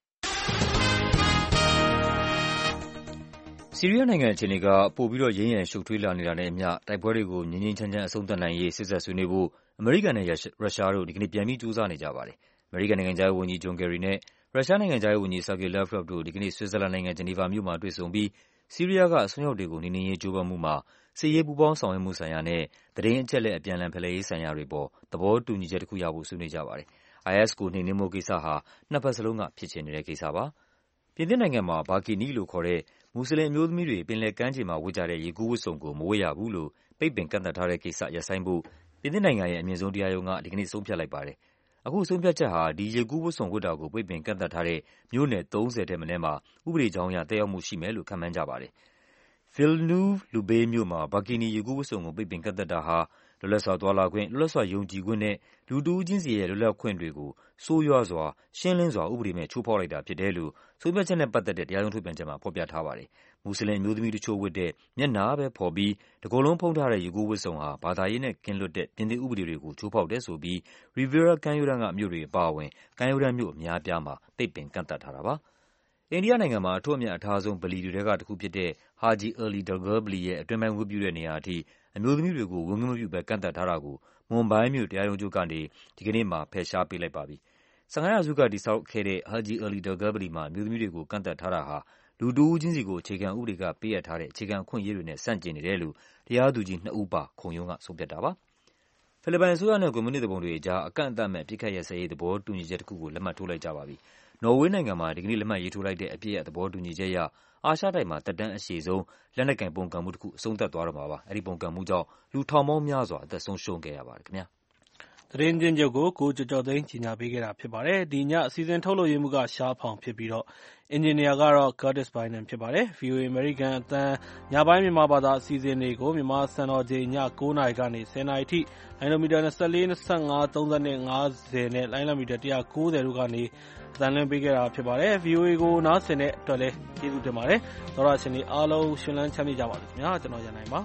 ။ဆီးရီးယားနိုင်ငံအခြေအနေကပိုပြီးတော့ရင်းရံရှုပ်ထွေးလာနေတာနဲ့အမျှတိုက်ပွဲတွေကိုငြိမ်းငြိမ်းချမ်းချမ်းအဆုံးသတ်နိုင်ရေးစစ်ဆက်ဆွေးနွေးဖို့အမေရိကန်နဲ့ရုရှားတို့ဒီကနေ့ပြန်ပြီးကြိုးစားနေကြပါတယ်။အမေရိကန်နိုင်ငံခြားရေးဝန်ကြီးဂျွန်ကယ်ရီနဲ့ရုရှားနိုင်ငံခြားရေးဝန်ကြီးဆာဂေးလက်ဗ်ရော့ဗ်တို့ဒီကနေ့ဆွစ်ဇာလန်နိုင်ငံဂျနီဗာမြို့မှာတွေ့ဆုံပြီးဆီးရီးယားကအစွန်းရောက်တွေကိုနှိမ်နင်းရေးကြိုးပမ်းမှုမှာစစ်ရေးပူးပေါင်းဆောင်ရွက်မှုဆိုင်ရာနဲ့သတင်းအချက်အလက်အပြန်အလှန်ဖလှယ်ရေးဆိုင်ရာတွေပေါ်သဘောတူညီချက်တစ်ခုရဖို့ဆွေးနွေးကြပါတယ်။ IS ကိုနှိမ်နင်းဖို့ကိစ္စဟာနှစ်ဘက်စလုံးကဖြစ်ချင်နေတဲ့ကိစ္စပါ။ပြင်သစ်နိုင်ငံမှာဘာကီနီလို့ခေါ်တဲ့မွတ်စလင်အမျိုးသမီးတွေပင်လယ်ကမ်းခြေမှာဝတ်ကြတဲ့ရေကူးဝတ်စုံကိုမဝတ်ရဘူးလို့ပိတ်ပင်ကန့်သတ်ထားတဲ့ကိစ္စရပ်ဆိုင်းဖို့ပြင်သစ်နိုင်ငံရဲ့အမြင့်ဆုံးတရားရုံးကဒီကနေ့ဆုံးဖြတ်လိုက်ပါတယ်။အခုဆုံးဖြတ်ချက်ဟာဒီရေကူးဝတ်စုံဝတ်တာကိုပိတ်ပင်ကန့်သတ်ထားတဲ့မြို့နယ်သုံးဆယ်ထက်မနည်းမှာဥပဒေကြောင်းအရသက်ရောက်မှုရှိမယ်လို့ခန့်မှန်းကြပါတယ်။ Villeneuve-Loubet မြို့မှာဘာကီနီရေကူးဝတ်စုံကိုပိတ်ပင်ကန့်သတ်တာဟာလွတ်လပ်စွာသွားလာခွင့်၊လွတ်လပ်စွာယုံကြည်ခွင့်နဲ့လူတဦးချင်းစီရဲ့လွတ်လပ်ခွင့်တွေကိုဆိုးရွားစွာ၊ရှင်းလင်းစွာဥပဒေမဲ့ချိုးဖောက်လိုက်တာဖြစ်တယ်လို့ဆုံးဖြတ်ချက်နဲ့ပတ်သက်တဲ့တရားရုံးထုတ်ပြန်ချက်မှာဖော်ပြထားပါတယ်။မွတ်စလင်အမျိုးသမီးတချို့ဝတ်တဲ့မျက်နှာပဲဖော်ပြီးတကိုယ်လုံးဖုံးထားတဲ့ရေကူးဝတ်စုံဟာဘာသာရေးနဲ့ကင်းလွတ်တဲ့ပြင်သစ်ဥပဒေတွေကိုချိုးဖောက်တယ်ဆိုပြီး Riviera ကမ်းရိုးတန်းကမြို့တွေအပါအဝင်ကမ်းရိုးတန်းမြို့အများအပြားမှာပိတ်ပင်ကန့်သတ်ထားတာပါ။အိန္ဒိယနိုင်ငံမှာအထွတ်အမြတ်အထားဆုံးဗလီတွေထဲကတခုဖြစ်တဲ့ Haji Ali Dargah ဗလီရဲ့အတွင်းပိုင်းဝတ်ပြုတဲ့နေရာအထိအမျိုးသမီးတွေကိုဝင်ခွင့်မပြုဘဲကန့်သတ်ထားတာကိုမွန်ဘိုင်းမြို့တရားရုံးချုပ်ကနေဒီကနေ့မှာဖယ်ရှားပေးလိုက်ပါပြီ။ဆယ့်ငါးရာစုကတည်ဆောက်ခဲ့တဲ့ Haji Ali Dargah ဗလီမှာအမျိုးသမီးတွေကိုကန့်သတ်ထားတာဟာလူတဦးချင်းစီကိုအခြေခံဥပဒေကပေးအပ်ထားတဲ့အခြေခံအခွင့်အရေးတွေနဲ့ဆန့်ကျင်နေတယ်လို့တရားသူကြီးနှစ်ဦးပါခုံရုံးကဆုံးဖြတ်တာပါ။ဖိလစ်ပိုင်အစိုးရနဲ့ကွန်မြူနစ်သူပုန်တွေအကြားအကန့်အသတ်မဲ့အပစ်အခတ်ရပ်စဲရေးသဘောတူညီချက်တစ်ခုကိုလက်မှတ်ထိုးလိုက်ကြပါပြီ။နော်ဝေးနိုင်ငံမှာဒီကနေ့လက်မှတ်ရေးထိုးလိုက်တဲ့အပစ်ရပ်သဘောတူညီချက်အရအာရှတိုက်မှာသက်တမ်းအရှည်ဆုံးလက်နက်ကိုင်ပုန်ကန်မှုတစ်ခုအဆုံးသတ်သွားတော့မှာပါ။အဲဒီပုန်ကန်မှုကြောင့်လူထောင်ပေါင်းများစွာအသက်ဆုံးရှုံးခဲ့ရပါတယ်ခင်ဗျာ။သတင်းချင်းချုပ်ကိုကိုကျော်ကျော်သိန်းကြီးညာပေးခဲ့တာဖြစ်ပါတယ်။ဒီညအစီအစဉ်ထုတ်လို့ရမှုကရှားဖောင်ဖြစ်ပြီးတော့အင်ဂျင်နီယာကတော့ Curtis Bynum ဖြစ်ပါတယ်။ ဗီအိုအေ American အသံညပိုင်းမြန်မာဘာသာအစီအစဉ်တွေကိုမြန်မာစံတော်ချိန်ည၉နာရီကနေ၁၀နာရီထိလိုင်းနိုမီတာ၂၄, ၂၅, ၃၂, ၅၀နဲ့လိုင်းနိုမီတာ၁၉၀တို့ကနေအသံလွှင့်ပေးခဲ့တာဖြစ်ပါတယ်။ ဗီအိုအေကိုနားဆင်တဲ့အတွက်လည်းကျေးဇူးတင်ပါတယ်။သောရရှင်တွေအားလုံးရှင်လန်းချမ်းမြေ့ကြပါစေခင်ဗျာ။ကျွန်တော်ရန်နိုင်ပါ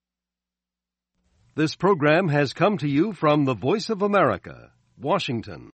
This program has come to you from the Voice of America, Washington.